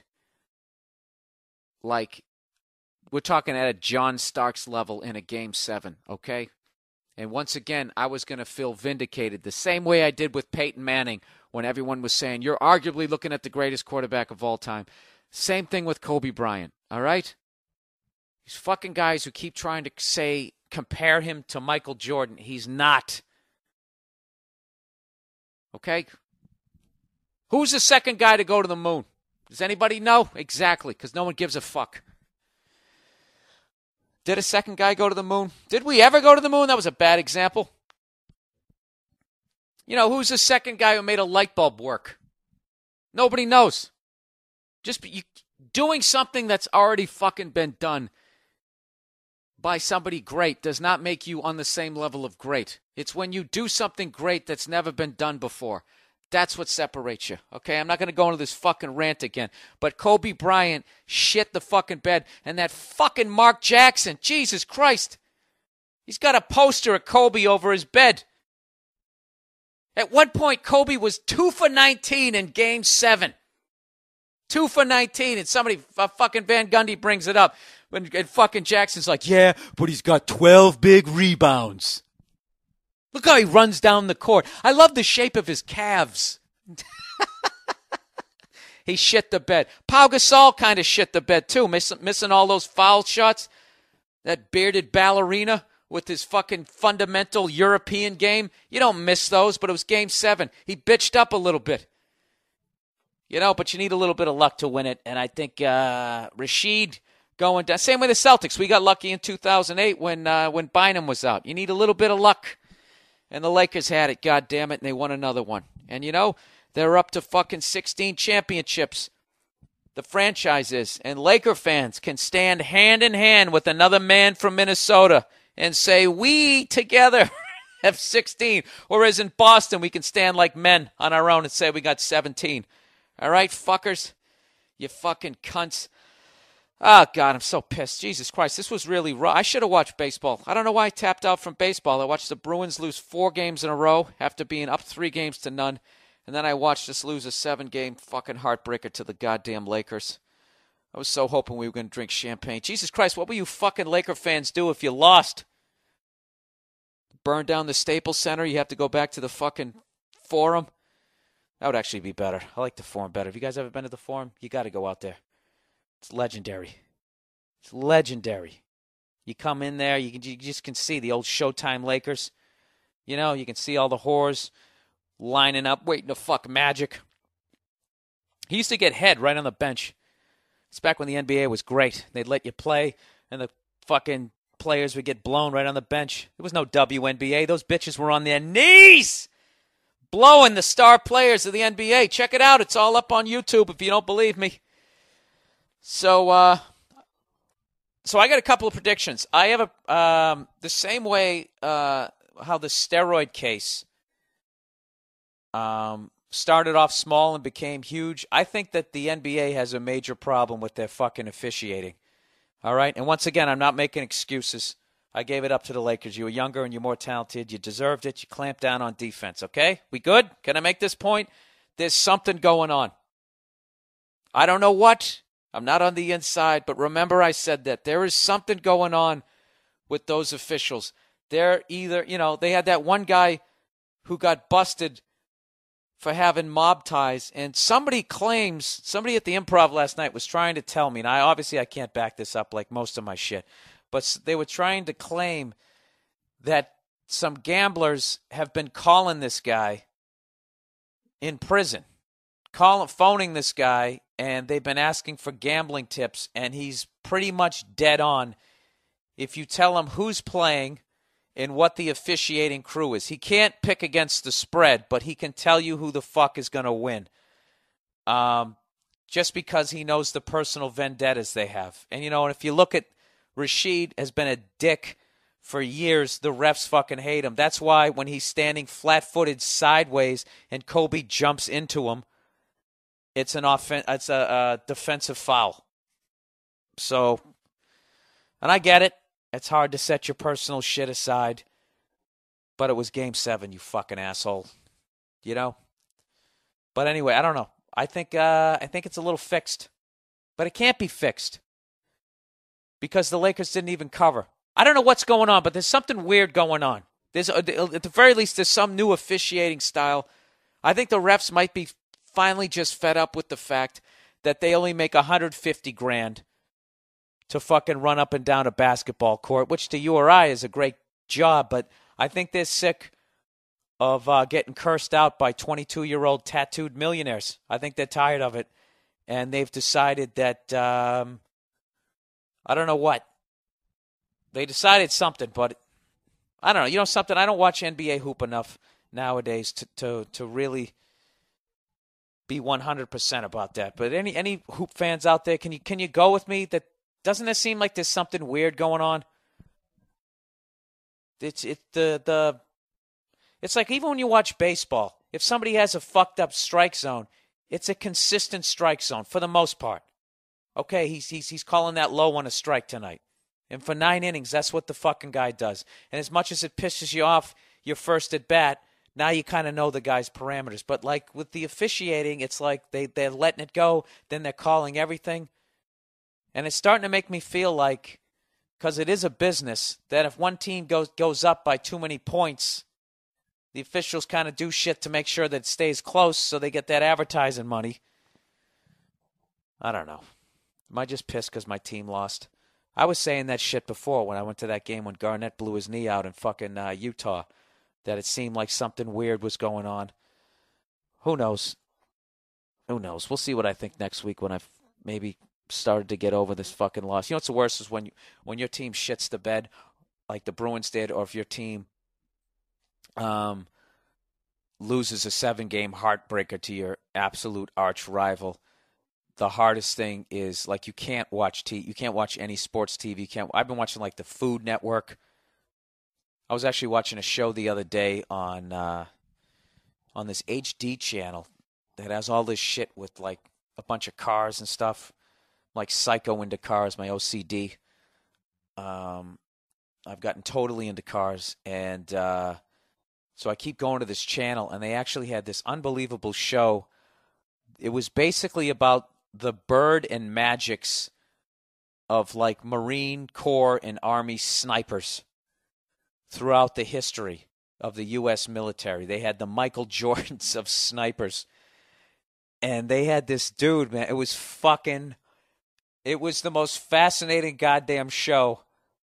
Like, we're talking at a John Starks level in a game seven, okay? And once again, I was going to feel vindicated the same way I did with Peyton Manning when everyone was saying, you're arguably looking at the greatest quarterback of all time. Same thing with Kobe Bryant, all right? These fucking guys who keep trying to say, compare him to Michael Jordan. He's not. Okay? Who's the second guy to go to the moon? Does anybody know? Exactly, because no one gives a fuck. Did a second guy go to the moon? Did we ever go to the moon? That was a bad example. You know, who's the second guy who made a light bulb work? Nobody knows. Just you, doing something that's already fucking been done by somebody great does not make you on the same level of great. It's when you do something great that's never been done before. That's what separates you, okay? I'm not going to go into this fucking rant again. But Kobe Bryant shit the fucking bed. And that fucking Mark Jackson, Jesus Christ. He's got a poster of Kobe over his bed. At one point, Kobe was two for nineteen in game seven. two for nineteen, and somebody, uh, fucking Van Gundy brings it up. When, and fucking Jackson's like, yeah, but he's got twelve big rebounds. Look how he runs down the court. I love the shape of his calves. He shit the bed. Pau Gasol kind of shit the bed too, miss, missing all those foul shots. That bearded ballerina with his fucking fundamental European game. You don't miss those, but it was game seven. He bitched up a little bit. You know, but you need a little bit of luck to win it. And I think uh, Rashid going down. Same with the Celtics. We got lucky in two thousand eight when uh, when Bynum was out. You need a little bit of luck. And the Lakers had it, God damn it, and they won another one. And, you know, they're up to fucking sixteen championships, the franchise is. And Laker fans can stand hand in hand with another man from Minnesota and say, we together have sixteen. Whereas in Boston, we can stand like men on our own and say we got seventeen. All right, fuckers? You fucking cunts. Oh, God, I'm so pissed. Jesus Christ, this was really rough. I should have watched baseball. I don't know why I tapped out from baseball. I watched the Bruins lose four games in a row after being up three games to none. And then I watched us lose a seven-game fucking heartbreaker to the goddamn Lakers. I was so hoping we were going to drink champagne. Jesus Christ, what will you fucking Laker fans do if you lost? Burn down the Staples Center? You have to go back to the fucking Forum? That would actually be better. I like the Forum better. Have you guys ever been to the Forum? You got to go out there. It's legendary. It's legendary. You come in there, you, can, you just can see the old Showtime Lakers. You know, you can see all the whores lining up, waiting to fuck Magic. He used to get head right on the bench. It's back when the N B A was great. They'd let you play, and the fucking players would get blown right on the bench. There was no W N B A. Those bitches were on their knees blowing the star players of the N B A. Check it out. It's all up on YouTube if you don't believe me. So, uh, so I got a couple of predictions. I have a um, the same way uh, how the steroid case um, started off small and became huge. I think that the N B A has a major problem with their fucking officiating. All right, and once again, I'm not making excuses. I gave it up to the Lakers. You were younger and you're more talented. You deserved it. You clamped down on defense. Okay, we good? Can I make this point? There's something going on. I don't know what. I'm not on the inside, but remember I said that. There is something going on with those officials. They're either, you know, they had that one guy who got busted for having mob ties. And somebody claims, somebody at the Improv last night was trying to tell me, and I obviously I can't back this up like most of my shit, but they were trying to claim that some gamblers have been calling this guy in prison, calling, phoning this guy, and they've been asking for gambling tips, and he's pretty much dead on if you tell him who's playing and what the officiating crew is. He can't pick against the spread, but he can tell you who the fuck is going to win. Um, just because he knows the personal vendettas they have. And, you know, and if you look at Rashid has been a dick for years, the refs fucking hate him. That's why when he's standing flat-footed sideways and Kobe jumps into him, it's an offen- it's a, a defensive foul. So, and I get it. It's hard to set your personal shit aside, but it was game seven, you fucking asshole. You know? But anyway, I don't know. I think uh, I think it's a little fixed. But it can't be fixed because the Lakers didn't even cover. I don't know what's going on, but there's something weird going on. There's at the very least, there's some new officiating style. I think the refs might be finally just fed up with the fact that they only make one hundred fifty grand to fucking run up and down a basketball court, which to you or I is a great job, but I think they're sick of uh, getting cursed out by twenty-two-year-old tattooed millionaires. I think they're tired of it, and they've decided that, um, I don't know what. They decided something, but I don't know. You know something? I don't watch N B A hoop enough nowadays to, to, to really be one hundred percent about that. But any any hoop fans out there, can you can you go with me that doesn't it seem like there's something weird going on? It's it the the it's like even when you watch baseball, if somebody has a fucked up strike zone, it's a consistent strike zone for the most part. Okay, he's he's he's calling that low on a strike tonight. And for nine innings, that's what the fucking guy does. And as much as it pisses you off your first at bat, now you kind of know the guy's parameters. But like with the officiating, it's like they, they're letting it go, then they're calling everything. And it's starting to make me feel like, because it is a business, that if one team goes goes up by too many points, the officials kind of do shit to make sure that it stays close so they get that advertising money. I don't know. Am I just pissed because my team lost? I was saying that shit before when I went to that game when Garnett blew his knee out in fucking uh, Utah, that it seemed like something weird was going on. Who knows? Who knows? We'll see what I think next week when I've maybe started to get over this fucking loss. You know what's the worst is when you, when your team shits the bed like the Bruins did, or if your team um, loses a seven-game heartbreaker to your absolute arch rival. The hardest thing is, like, you can't watch t- you can't watch any sports T V. You can't. I've been watching like the Food Network. I was actually watching a show the other day on uh, on this H D channel that has all this shit with like a bunch of cars and stuff. Like psycho into cars, my O C D. Um, I've gotten totally into cars, and uh, so I keep going to this channel, and they actually had this unbelievable show. It was basically about the bird and magics of like Marine Corps and Army snipers throughout the history of the U S military. They had the Michael Jordans of snipers. And they had this dude, man. It was fucking, it was the most fascinating goddamn show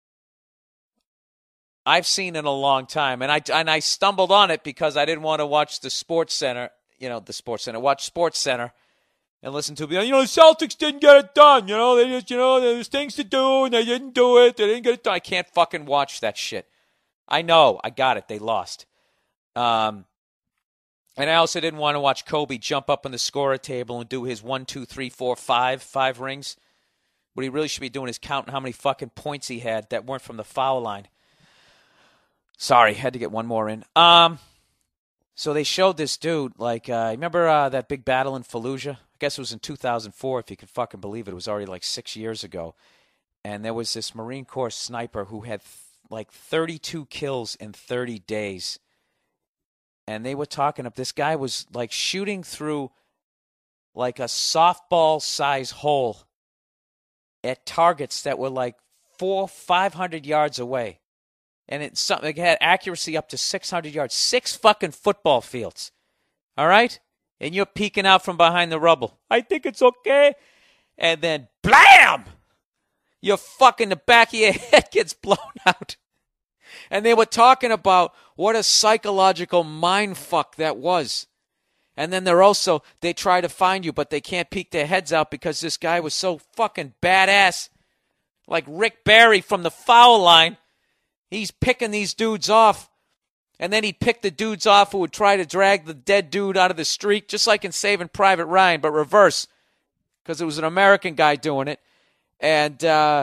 I've seen in a long time. And I, and I stumbled on it because I didn't want to watch the Sports Center, you know, the Sports Center, watch Sports Center. And listen to me, you know, the Celtics didn't get it done. You know, they just, you know, there's things to do, and they didn't do it. They didn't get it done. I can't fucking watch that shit. I know. I got it. They lost. Um, and I also didn't want to watch Kobe jump up on the scorer table and do his one, two, three, four, five, five rings. What he really should be doing is counting how many fucking points he had that weren't from the foul line. Sorry, had to get one more in. Um, so they showed this dude, like, uh, remember uh, that big battle in Fallujah? I guess it was in two thousand four, if you can fucking believe it. It was already like six years ago. And there was this Marine Corps sniper who had th- like thirty-two kills in thirty days. And they were talking up, this guy was like shooting through like a softball size hole at targets that were like four, five hundred yards away. And it, something, it had accuracy up to six hundred yards. Six fucking football fields. All right? and you're peeking out from behind the rubble. I think it's okay. And then, blam! Your fucking, the back of your head gets blown out. And they were talking about what a psychological mind fuck that was. And then they're also, they try to find you, but they can't peek their heads out because this guy was so fucking badass. Like Rick Barry from the foul line. He's picking these dudes off. And then he'd pick the dudes off who would try to drag the dead dude out of the street, just like in Saving Private Ryan, but reverse. Because it was an American guy doing it. And uh,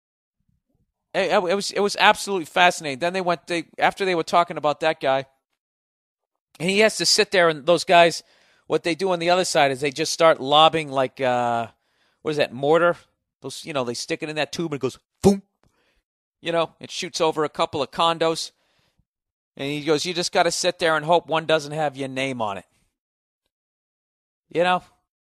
it, it was it was absolutely fascinating. Then they went, they after they were talking about that guy, and he has to sit there, and those guys, what they do on the other side is they just start lobbing like, uh, what is that, mortar? Those, you know, they stick it in that tube and it goes, boom. You know, it shoots over a couple of condos. And he goes, you just got to sit there and hope one doesn't have your name on it. You know?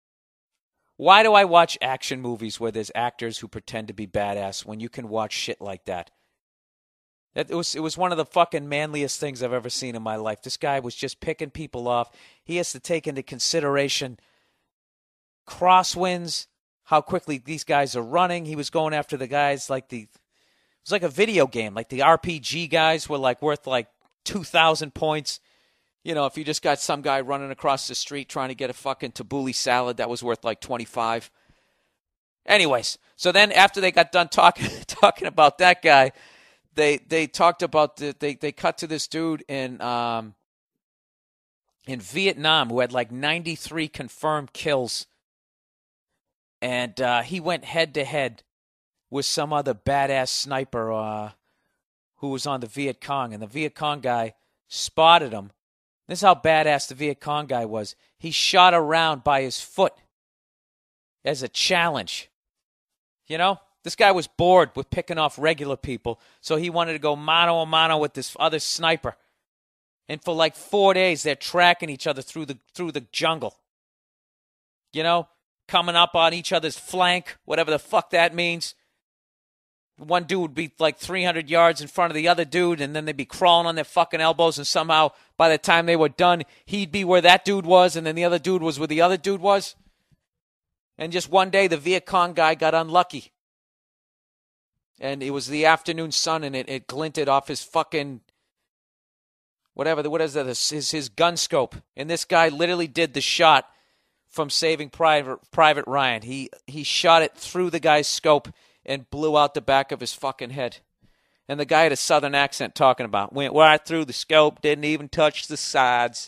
Why do I watch action movies where there's actors who pretend to be badass when you can watch shit like that? It was, it was one of the fucking manliest things I've ever seen in my life. This guy was just picking people off. He has to take into consideration crosswinds, how quickly these guys are running. He was going after the guys like the, it was like a video game. Like the R P G guys were like worth like two thousand points. You know, if you just got some guy running across the street trying to get a fucking tabbouleh salad, that was worth like twenty-five. Anyways, so then after they got done talking talking about that guy, they they talked about the, they they cut to this dude in um in Vietnam who had like ninety-three confirmed kills, and uh, he went head to head with some other badass sniper uh, who was on the Viet Cong, and the Viet Cong guy spotted him. This is how badass the Viet Cong guy was. He shot a round by his foot as a challenge. You know? This guy was bored with picking off regular people, so he wanted to go mano a mano with this other sniper. And for like four days, they're tracking each other through the through the jungle. You know? Coming up on each other's flank, whatever the fuck that means. One dude would be like three hundred yards in front of the other dude, and then they'd be crawling on their fucking elbows, and somehow by the time they were done, he'd be where that dude was, and then the other dude was where the other dude was. And just one day, the Viet Cong guy got unlucky. And it was the afternoon sun, and it, it glinted off his fucking, whatever, what is that, his, his gun scope. And this guy literally did the shot from Saving Private, Private Ryan. He, he shot it through the guy's scope and blew out the back of his fucking head. And the guy had a southern accent talking about, went right through the scope, didn't even touch the sides.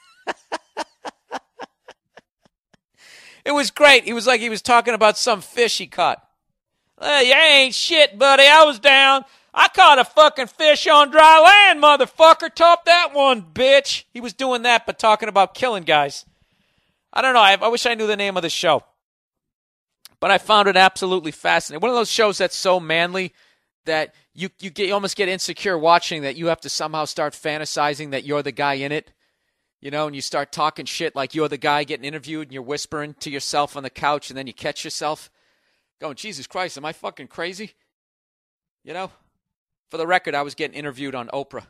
It was great. He was like he was talking about some fish he caught. Hey, you ain't shit, buddy. I was down. I caught a fucking fish on dry land, motherfucker. Top that one, bitch. He was doing that, but talking about killing guys. I don't know. I, I wish I knew the name of the show. But I found it absolutely fascinating. One of those shows that's so manly that you you get you almost get insecure watching that you have to somehow start fantasizing that you're the guy in it. You know, and you start talking shit like you're the guy getting interviewed and you're whispering to yourself on the couch and then you catch yourself going, Jesus Christ, am I fucking crazy? You know? For the record, I was getting interviewed on Oprah.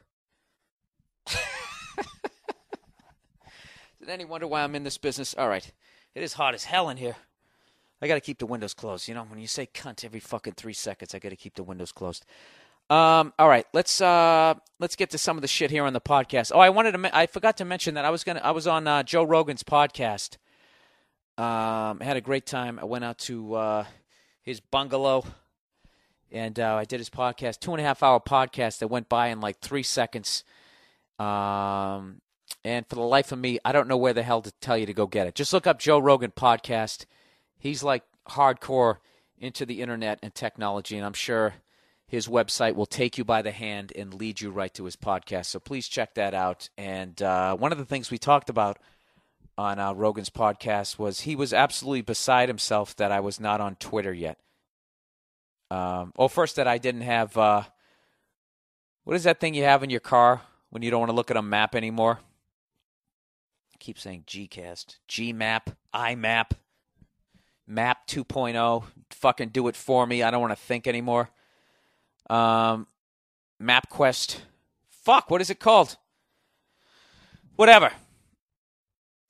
Did any wonder why I'm in this business? All right. It is hot as hell in here. I got to keep the windows closed. You know, when you say cunt every fucking three seconds, I got to keep the windows closed. Um, all right, let's uh, let's get to some of the shit here on the podcast. Oh, I wanted to. Me- I forgot to mention that I was gonna. I was on uh, Joe Rogan's podcast. Um, I had a great time. I went out to uh, his bungalow, and uh, I did his podcast. Two and a half hour podcast that went by in like three seconds. Um, and for the life of me, I don't know where the hell to tell you to go get it. Just look up Joe Rogan podcast. He's like hardcore into the internet and technology, and I'm sure his website will take you by the hand and lead you right to his podcast. So please check that out. And uh, one of the things we talked about on uh, Rogan's podcast was he was absolutely beside himself that I was not on Twitter yet. Um, oh, first that I didn't have, uh, what is that thing you have in your car when you don't want to look at a map anymore? I keep saying Gcast, Gmap, iMap, Map two point oh. Fucking do it for me. I don't want to think anymore. Um, MapQuest. Fuck, what is it called? Whatever.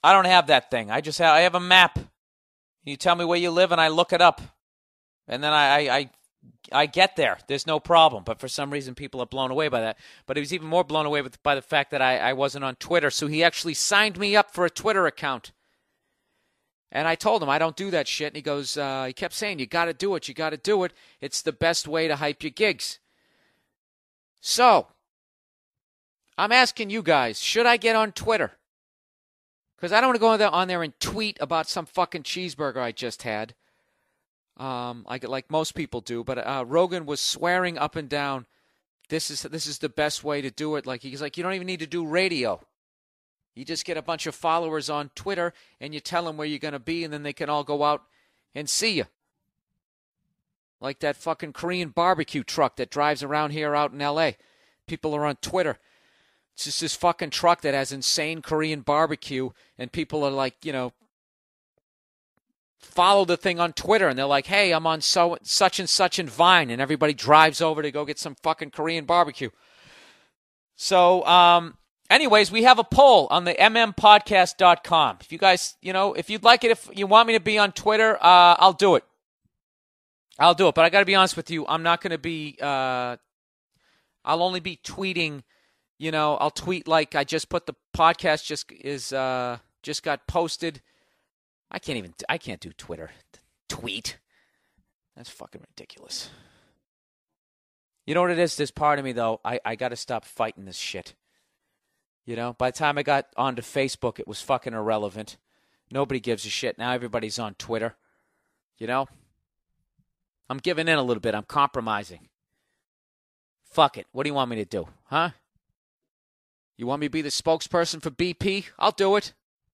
I don't have that thing. I just have, I have a map. You tell me where you live, and I look it up. And then I, I, I, I get there. There's no problem. But for some reason, people are blown away by that. But he was even more blown away with, by the fact that I, I wasn't on Twitter. So he actually signed me up for a Twitter account. And I told him I don't do that shit. And he goes, uh, he kept saying, you got to do it. You got to do it. It's the best way to hype your gigs. So, I'm asking you guys, should I get on Twitter? Because I don't want to go on there, on there and tweet about some fucking cheeseburger I just had, um, like like most people do. But uh, Rogan was swearing up and down, this is this is the best way to do it. Like he's like, you don't even need to do radio. You just get a bunch of followers on Twitter and you tell them where you're going to be, and then they can all go out and see you. Like that fucking Korean barbecue truck that drives around here out in L A. People are on Twitter. It's just this fucking truck that has insane Korean barbecue, and people are like, you know, follow the thing on Twitter, and they're like, hey, I'm on so such and such in Vine, and everybody drives over to go get some fucking Korean barbecue. So, um, anyways, we have a poll on the m m podcast dot com. If you guys, you know, if you'd like it, if you want me to be on Twitter, uh, I'll do it. I'll do it, but I got to be honest with you, I'm not going to be, uh, I'll only be tweeting. You know, I'll tweet like I just put the podcast just is uh, just got posted. I can't even I can't do Twitter. Tweet. That's fucking ridiculous. You know what it is? There's part of me though. I, I got to stop fighting this shit. You know, by the time I got onto Facebook, it was fucking irrelevant. Nobody gives a shit. Now everybody's on Twitter. You know? I'm giving in a little bit. I'm compromising. Fuck it. What do you want me to do? Huh? You want me to be the spokesperson for B P? I'll do it.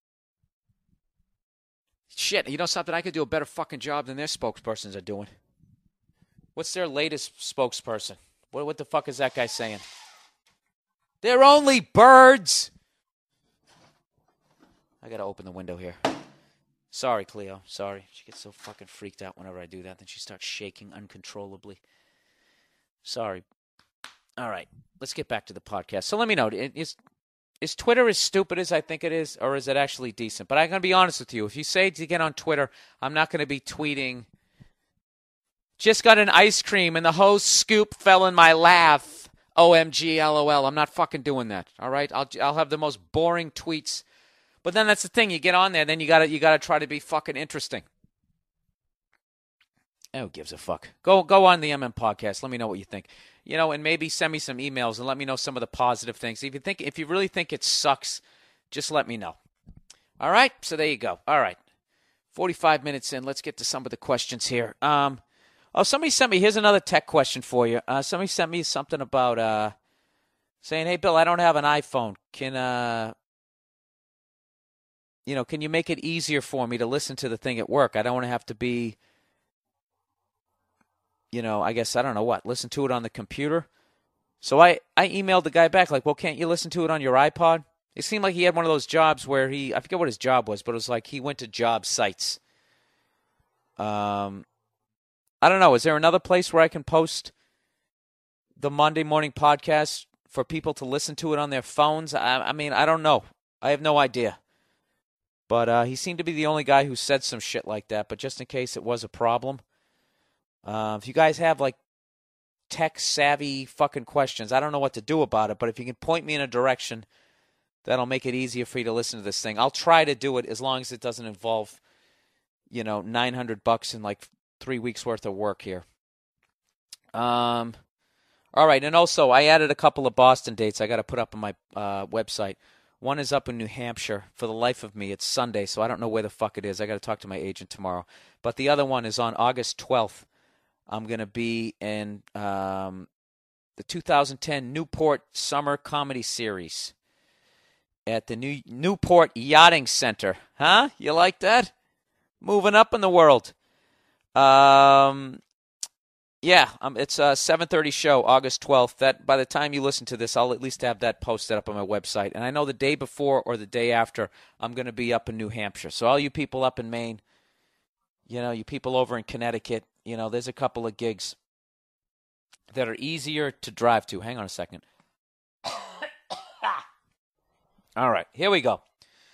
Shit, you know something? I could do a better fucking job than their spokespersons are doing. What's their latest spokesperson? What, what the fuck is that guy saying? They're only birds. I gotta open the window here. Sorry, Cleo. Sorry. She gets so fucking freaked out whenever I do that. Then she starts shaking uncontrollably. Sorry. All right, let's get back to the podcast. So let me know, is is Twitter as stupid as I think it is, or is it actually decent? But I'm going to be honest with you. If you say to get on Twitter, I'm not going to be tweeting, just got an ice cream and the whole scoop fell in my lap. O M G, LOL. I'm not fucking doing that, all right? I'll I'll have the most boring tweets. But then that's the thing. You get on there, then you got to you got to try to be fucking interesting. Who gives a fuck? Go go on the M M podcast. Let me know what you think. You know, and maybe send me some emails and let me know some of the positive things. If you think, if you really think it sucks, just let me know. All right? So there you go. All right. forty-five minutes in. Let's get to some of the questions here. Um, oh, somebody sent me, here's another tech question for you. Uh, somebody sent me something about uh, saying, hey, Bill, I don't have an iPhone. Can, uh, you know, can you make it easier for me to listen to the thing at work? I don't want to have to be... You know, I guess, I don't know what, listen to it on the computer. So I, I emailed the guy back, like, well, can't you listen to it on your iPod? It seemed like he had one of those jobs where he, I forget what his job was, but it was like he went to job sites. Um, I don't know, is there another place where I can post the Monday morning podcast for people to listen to it on their phones? I, I mean, I don't know. I have no idea. But uh, he seemed to be the only guy who said some shit like that, but just in case it was a problem. Uh, if you guys have, like, tech-savvy fucking questions, I don't know what to do about it, but if you can point me in a direction, that'll make it easier for you to listen to this thing. I'll try to do it as long as it doesn't involve, you know, nine hundred bucks and, like, three weeks' worth of work here. Um, all right, and also, I added a couple of Boston dates I got to put up on my uh, website. One is up in New Hampshire. For the life of me, it's Sunday, so I don't know where the fuck it is. I got to talk to my agent tomorrow. But the other one is on August twelfth. I'm going to be in um, the two thousand ten Newport Summer Comedy Series at the New Newport Yachting Center. Huh? You like that? Moving up in the world. Um, yeah, um, it's a seven thirty show, August twelfth. That by the time you listen to this, I'll at least have that posted up on my website. And I know the day before or the day after, I'm going to be up in New Hampshire. So all you people up in Maine, you know, you people over in Connecticut, you know, there's a couple of gigs that are easier to drive to. Hang on a second. All right, here we go.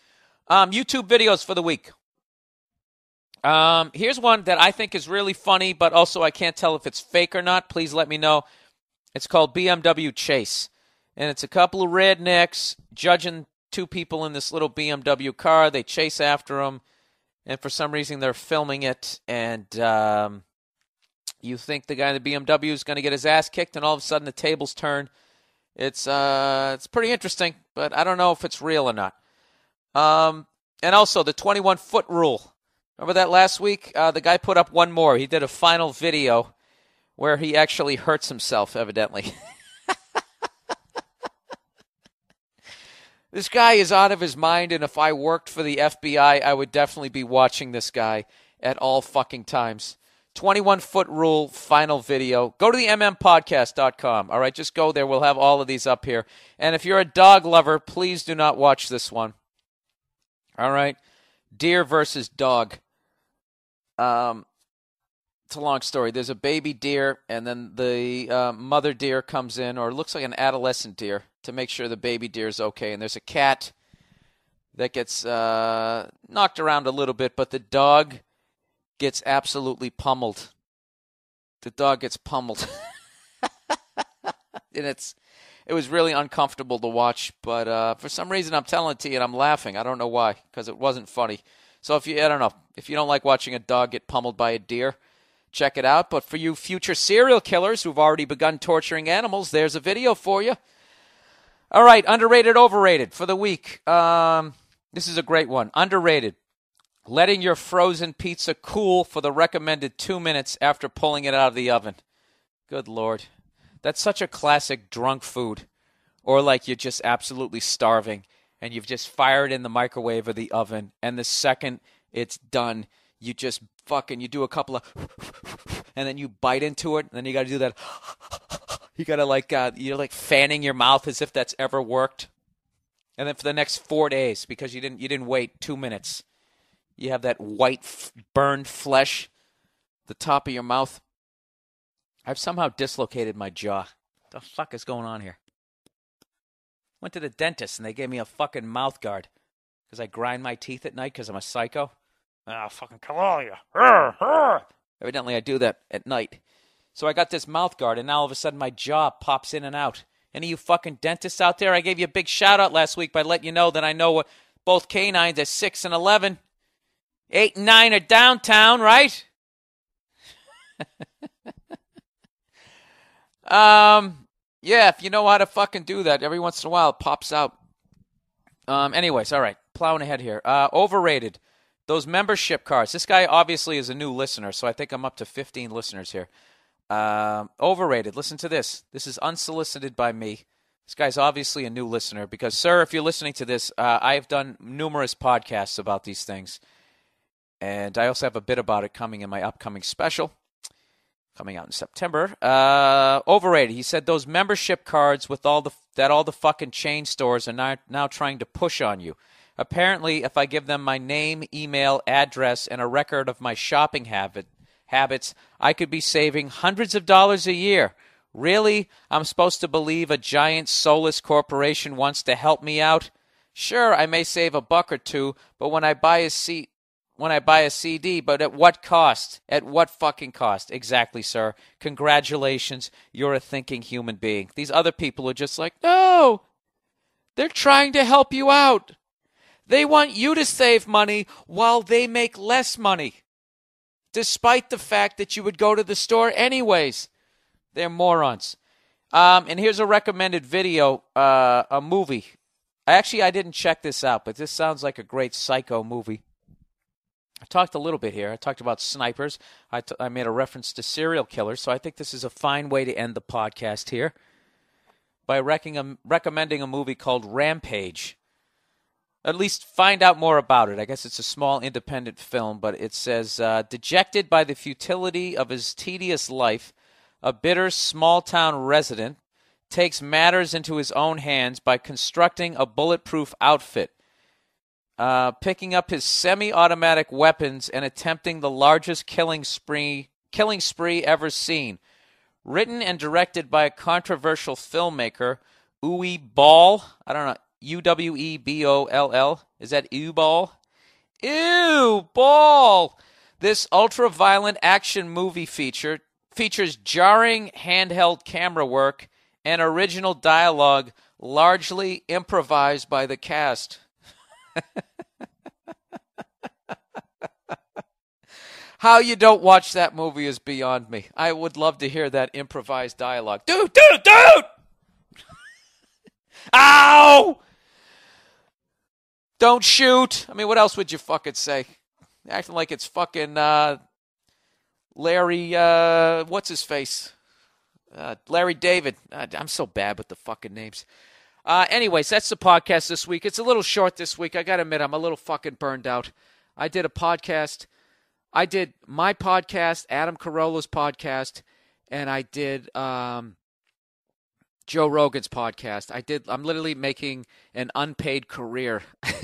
Um, YouTube videos for the week. Um, here's one that I think is really funny, but also I can't tell if it's fake or not. Please let me know. It's called B M W Chase. And it's a couple of rednecks judging two people in this little B M W car. They chase after them. And for some reason, they're filming it. And um, you think the guy in the B M W is going to get his ass kicked, and all of a sudden the tables turn. It's uh, it's pretty interesting, but I don't know if it's real or not. Um, and also the twenty-one foot rule. Remember that last week? Uh, the guy put up one more. He did a final video where he actually hurts himself, evidently. This guy is out of his mind, and if I worked for the F B I, I would definitely be watching this guy at all fucking times. twenty-one foot rule, final video. Go to the m m podcast dot com. All right, just go there. We'll have all of these up here. And if you're a dog lover, please do not watch this one. All right, deer versus dog. Um, it's a long story. There's a baby deer, and then the uh, mother deer comes in, or it looks like an adolescent deer, to make sure the baby deer is okay. And there's a cat that gets uh, knocked around a little bit, but the dog gets absolutely pummeled. The dog gets pummeled. And it's it was really uncomfortable to watch, but uh, for some reason I'm telling it to you and I'm laughing. I don't know why, because it wasn't funny. So if you, I don't know, if you don't like watching a dog get pummeled by a deer, check it out. But for you future serial killers who've already begun torturing animals, there's a video for you. All right, underrated, overrated for the week. Um, this is a great one. Underrated. Letting your frozen pizza cool for the recommended two minutes after pulling it out of the oven. Good Lord. That's such a classic drunk food. Or like you're just absolutely starving and you've just fired in the microwave or the oven, and the second it's done, you just fucking, you do a couple of, and then you bite into it, and then you got to do that. You got to like, uh, you're like fanning your mouth as if that's ever worked. And then for the next four days, because you didn't, you didn't wait two minutes, you have that white f- burned flesh, the top of your mouth. I've somehow dislocated my jaw. What the fuck is going on here? Went to the dentist and they gave me a fucking mouth guard because I grind my teeth at night because I'm a psycho. Ah, I'll fucking kill all of you. Evidently, I do that at night. So I got this mouth guard, and now all of a sudden my jaw pops in and out. Any of you fucking dentists out there? I gave you a big shout out last week by letting you know that I know what both canines are six and eleven. Eight and nine are downtown, right? um, yeah, if you know how to fucking do that, every once in a while it pops out. Um, anyways, all right, plowing ahead here. Uh, overrated. Those membership cards. This guy obviously is a new listener, so I think I'm up to fifteen listeners here. Um, overrated. Listen to this. This is unsolicited by me. This guy's obviously a new listener because, sir, if you're listening to this, uh, I have done numerous podcasts about these things. And I also have a bit about it coming in my upcoming special, coming out in September. Uh, overrated. He said those membership cards with all the that all the fucking chain stores are now, now trying to push on you. Apparently, if I give them my name, email, address, and a record of my shopping habit habits, I could be saving hundreds of dollars a year. Really? I'm supposed to believe a giant soulless corporation wants to help me out? Sure, I may save a buck or two, but when I buy a seat. When I buy a C D, but at what cost? At what fucking cost? Exactly, sir. Congratulations. You're a thinking human being. These other people are just like, no, they're trying to help you out. They want you to save money while they make less money, despite the fact that you would go to the store anyways. They're morons. Um, and here's a recommended video, uh, a movie. Actually, I didn't check this out, but this sounds like a great psycho movie. I talked a little bit here. I talked about snipers. I, t- I made a reference to serial killers, so I think this is a fine way to end the podcast here by recking a, recommending a movie called Rampage. At least find out more about it. I guess it's a small independent film, but it says, uh, dejected by the futility of his tedious life, a bitter small-town resident takes matters into his own hands by constructing a bulletproof outfit. Uh, picking up his semi-automatic weapons and attempting the largest killing spree killing spree ever seen. Written and directed by a controversial filmmaker, Uwe Boll. I don't know, U W E B O L L. Is that ew ball? Ew ball! This ultra-violent action movie feature features jarring handheld camera work and original dialogue largely improvised by the cast. How you don't watch that movie is beyond me. I would love to hear that improvised dialogue. Dude, dude, dude! Ow! Don't shoot. I mean, what else would you fucking say? Acting like it's fucking uh, Larry, uh, what's his face? Uh, Larry David. Uh, I'm so bad with the fucking names. Uh, anyways, that's the podcast this week. It's a little short this week. I got to admit, I'm a little fucking burned out. I did a podcast. I did my podcast, Adam Carolla's podcast, and I did um, Joe Rogan's podcast. I did. I'm literally making an unpaid career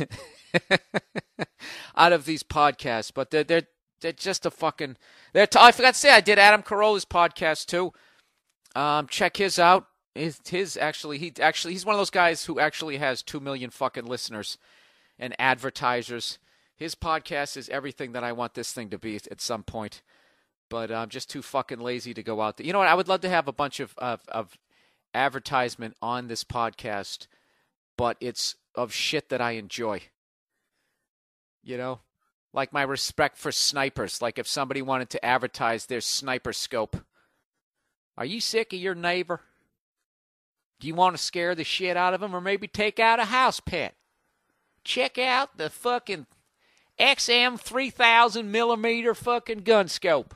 out of these podcasts, but they're they're they're just a fucking. They're t- I forgot to say I did Adam Carolla's podcast too. Um, check his out. His, his actually he actually he's one of those guys who actually has two million fucking listeners and advertisers. His podcast is everything that I want this thing to be at some point, but I'm just too fucking lazy to go out there. You know what? I would love to have a bunch of of, of advertisement on this podcast, but it's of shit that I enjoy. You know, like my respect for snipers. Like if somebody wanted to advertise their sniper scope. Are you sick of your neighbor? Do you want to scare the shit out of him or maybe take out a house pet? Check out the fucking X M three thousand millimeter fucking gun scope.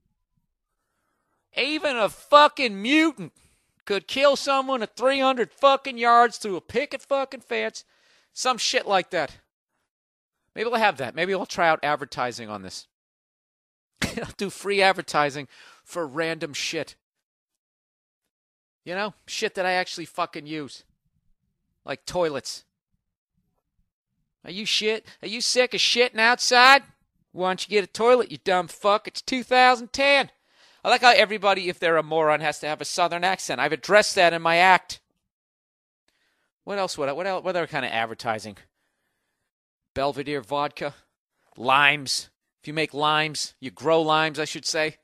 Even a fucking mutant could kill someone at three hundred fucking yards through a picket fucking fence. Some shit like that. Maybe I'll have that. Maybe I'll try out advertising on this. I'll do free advertising for random shit. You know? Shit that I actually fucking use. Like toilets. Are you shit? Are you sick of shitting outside? Why don't you get a toilet, you dumb fuck? It's two thousand ten. I like how everybody, if they're a moron, has to have a southern accent. I've addressed that in my act. What else would I, what else, what other kind of advertising? Belvedere vodka? Limes. If you make limes, you grow limes, I should say.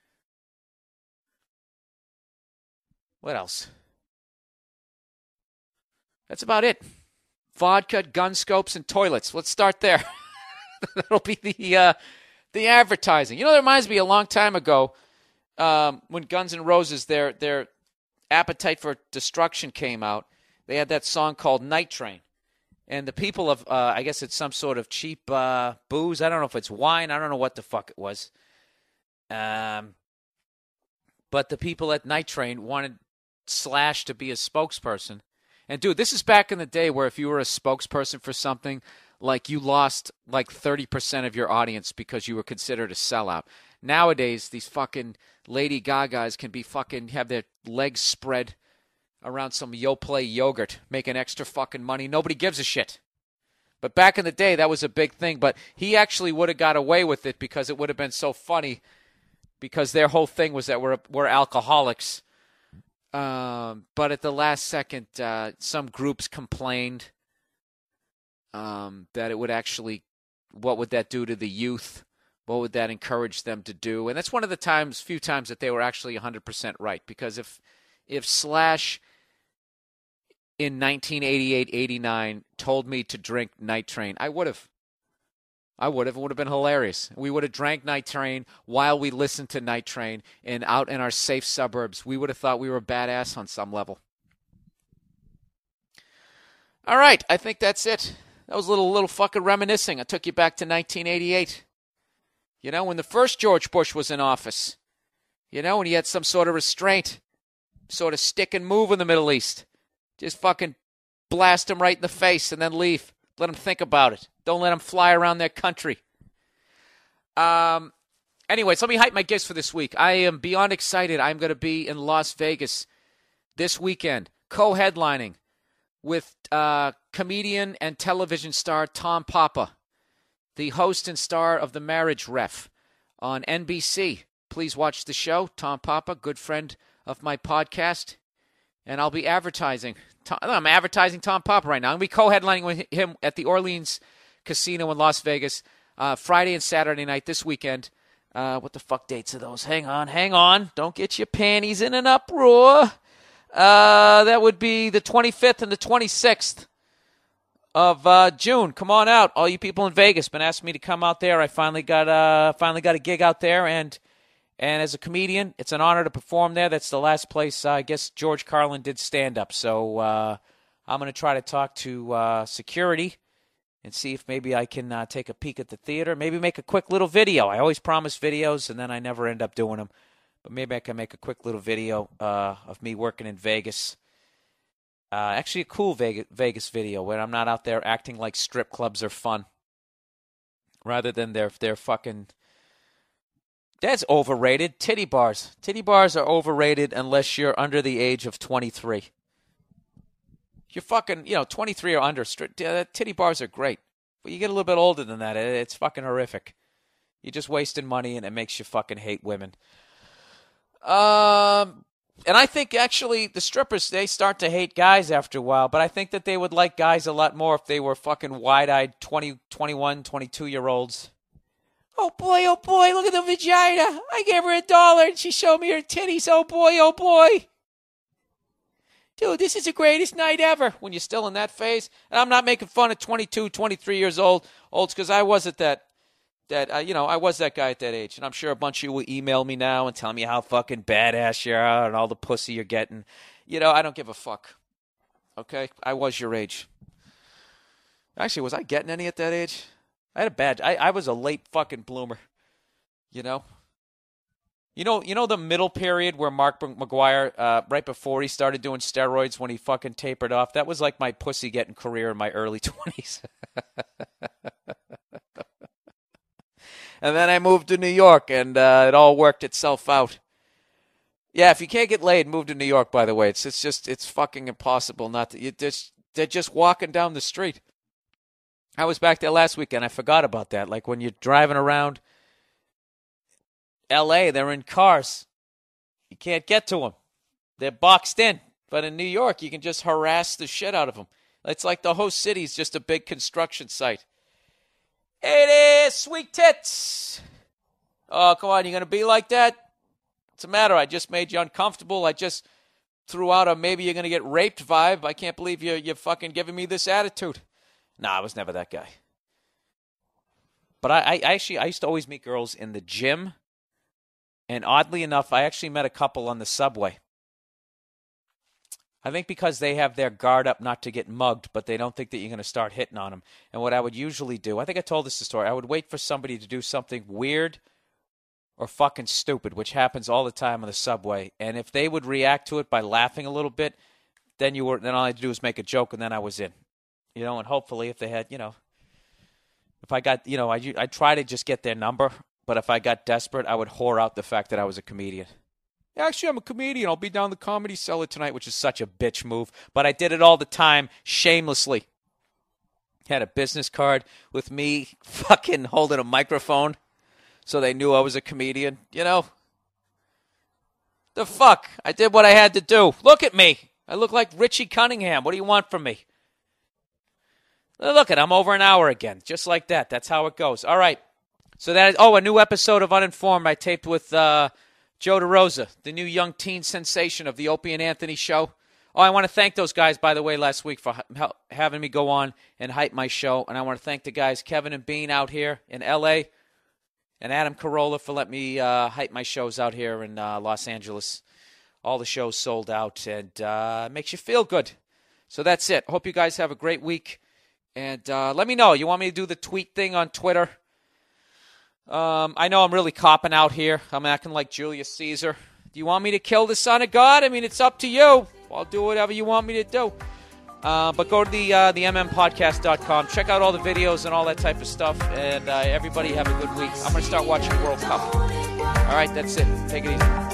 What else? That's about it. Vodka, gun scopes, and toilets. Let's start there. That'll be the uh, the advertising. You know, that reminds me a long time ago um, when Guns N' Roses, their their Appetite for Destruction came out. They had that song called Night Train. And the people of, uh, I guess it's some sort of cheap uh, booze. I don't know if it's wine. I don't know what the fuck it was. Um, but the people at Night Train wanted Slash to be a spokesperson. And, dude, this is back in the day where if you were a spokesperson for something, like you lost like thirty percent of your audience because you were considered a sellout. Nowadays, these fucking Lady Gagas can be fucking, have their legs spread around some Yoplait yogurt, making extra fucking money. Nobody gives a shit. But back in the day, that was a big thing. But he actually would have got away with it because it would have been so funny because their whole thing was that we're, we're alcoholics. Um, but at the last second, uh, some groups complained um, that it would actually, what would that do to the youth? What would that encourage them to do? And that's one of the times, few times that they were actually one hundred percent right. Because if if Slash in nineteen eighty-eight eighty-nine told me to drink Night Train, I would have. I would have. It would have been hilarious. We would have drank Night Train while we listened to Night Train, and out in our safe suburbs, we would have thought we were badass on some level. All right, I think that's it. That was a little, little fucking reminiscing. I took you back to nineteen eighty-eight. You know, when the first George Bush was in office. You know, when he had some sort of restraint, sort of stick and move in the Middle East. Just fucking blast him right in the face and then leave. Let them think about it. Don't let them fly around their country. Um. Anyways, let me hype my gifts for this week. I am beyond excited. I'm going to be in Las Vegas this weekend, co-headlining with uh, comedian and television star Tom Papa, the host and star of The Marriage Ref on N B C. Please watch the show. Tom Papa, good friend of my podcast. And I'll be advertising. Tom, I'm advertising Tom Papa right now. I'm going to be co-headlining with him at the Orleans casino in Las Vegas, uh, Friday and Saturday night this weekend. Uh, what the fuck dates are those? Hang on, hang on. Don't get your panties in an uproar. Uh, that would be the twenty-fifth and the twenty-sixth of uh, June. Come on out, all you people in Vegas. Been asking me to come out there. I finally got uh, finally got a gig out there, and and as a comedian, it's an honor to perform there. That's the last place uh, I guess George Carlin did stand up. So uh, I'm going to try to talk to uh, security and see if maybe I can uh, take a peek at the theater. Maybe make a quick little video. I always promise videos, and then I never end up doing them. But maybe I can make a quick little video uh, of me working in Vegas. Uh, actually, a cool Vegas, Vegas video where I'm not out there acting like strip clubs are fun. Rather than they're, they're fucking... That's overrated. Titty bars. Titty bars are overrated unless you're under the age of twenty-three. You're fucking, you know, twenty-three or under. Uh, titty bars are great. But you get a little bit older than that, it's fucking horrific. You're just wasting money, and it makes you fucking hate women. Um, and I think, actually, the strippers, they start to hate guys after a while, but I think that they would like guys a lot more if they were fucking wide-eyed twenty, twenty-one, twenty-two-year-olds. Oh, boy, oh, boy, look at the vagina. I gave her a dollar, and she showed me her titties. Oh, boy, oh, boy. Dude, this is the greatest night ever when you're still in that phase. And I'm not making fun of twenty-two, twenty-three years old, olds, because I was at that, that uh, you know, I was that guy at that age. And I'm sure a bunch of you will email me now and tell me how fucking badass you are and all the pussy you're getting. You know, I don't give a fuck. Okay? I was your age. Actually, was I getting any at that age? I had a bad, I, I was a late fucking bloomer. You know? You know, you know the middle period where Mark McGuire, uh, right before he started doing steroids, when he fucking tapered off, that was like my pussy getting career in my early twenties. And then I moved to New York, and uh, it all worked itself out. Yeah, if you can't get laid, move to New York. By the way, it's it's just it's fucking impossible not to. You just they're just walking down the street. I was back there last weekend. I forgot about that. Like when you're driving around L A, they're in cars. You can't get to them. They're boxed in. But in New York, you can just harass the shit out of them. It's like the whole city's just a big construction site. It is sweet tits. Oh, come on, you're going to be like that? What's the matter? I just made you uncomfortable. I just threw out a maybe you're going to get raped vibe. I can't believe you're, you're fucking giving me this attitude. Nah, I was never that guy. But I, I actually, I used to always meet girls in the gym. And oddly enough, I actually met a couple on the subway. I think because they have their guard up not to get mugged, but they don't think that you're going to start hitting on them. And what I would usually do, I think I told this story, I would wait for somebody to do something weird or fucking stupid, which happens all the time on the subway. And if they would react to it by laughing a little bit, then you were then all I had to do was make a joke, and then I was in. You know, and hopefully if they had, you know, if I got, you know, I I try to just get their number, but if I got desperate, I would whore out the fact that I was a comedian. Actually, I'm a comedian. I'll be down the Comedy Cellar tonight, which is such a bitch move. But I did it all the time, shamelessly. Had a business card with me fucking holding a microphone so they knew I was a comedian. You know? The fuck? I did what I had to do. Look at me. I look like Richie Cunningham. What do you want from me? Look at, I'm over an hour again. Just like that. That's how it goes. All right. So that is, oh, a new episode of Uninformed I taped with uh, Joe DeRosa, the new young teen sensation of the Opie and Anthony show. Oh, I want to thank those guys, by the way, last week for ha- having me go on and hype my show. And I want to thank the guys, Kevin and Bean out here in L A, and Adam Carolla for letting me uh, hype my shows out here in uh, Los Angeles. All the shows sold out, and uh, it makes you feel good. So that's it. Hope you guys have a great week. And uh, let me know. You want me to do the tweet thing on Twitter? Um, I know I'm really copping out here. I'm acting like Julius Caesar. Do you want me to kill the Son of God? I mean, it's up to you. I'll do whatever you want me to do. Uh, but go to the uh, the m m podcast dot com. Check out all the videos and all that type of stuff. And uh, everybody have a good week. I'm going to start watching World Cup. All right, that's it. Take it easy.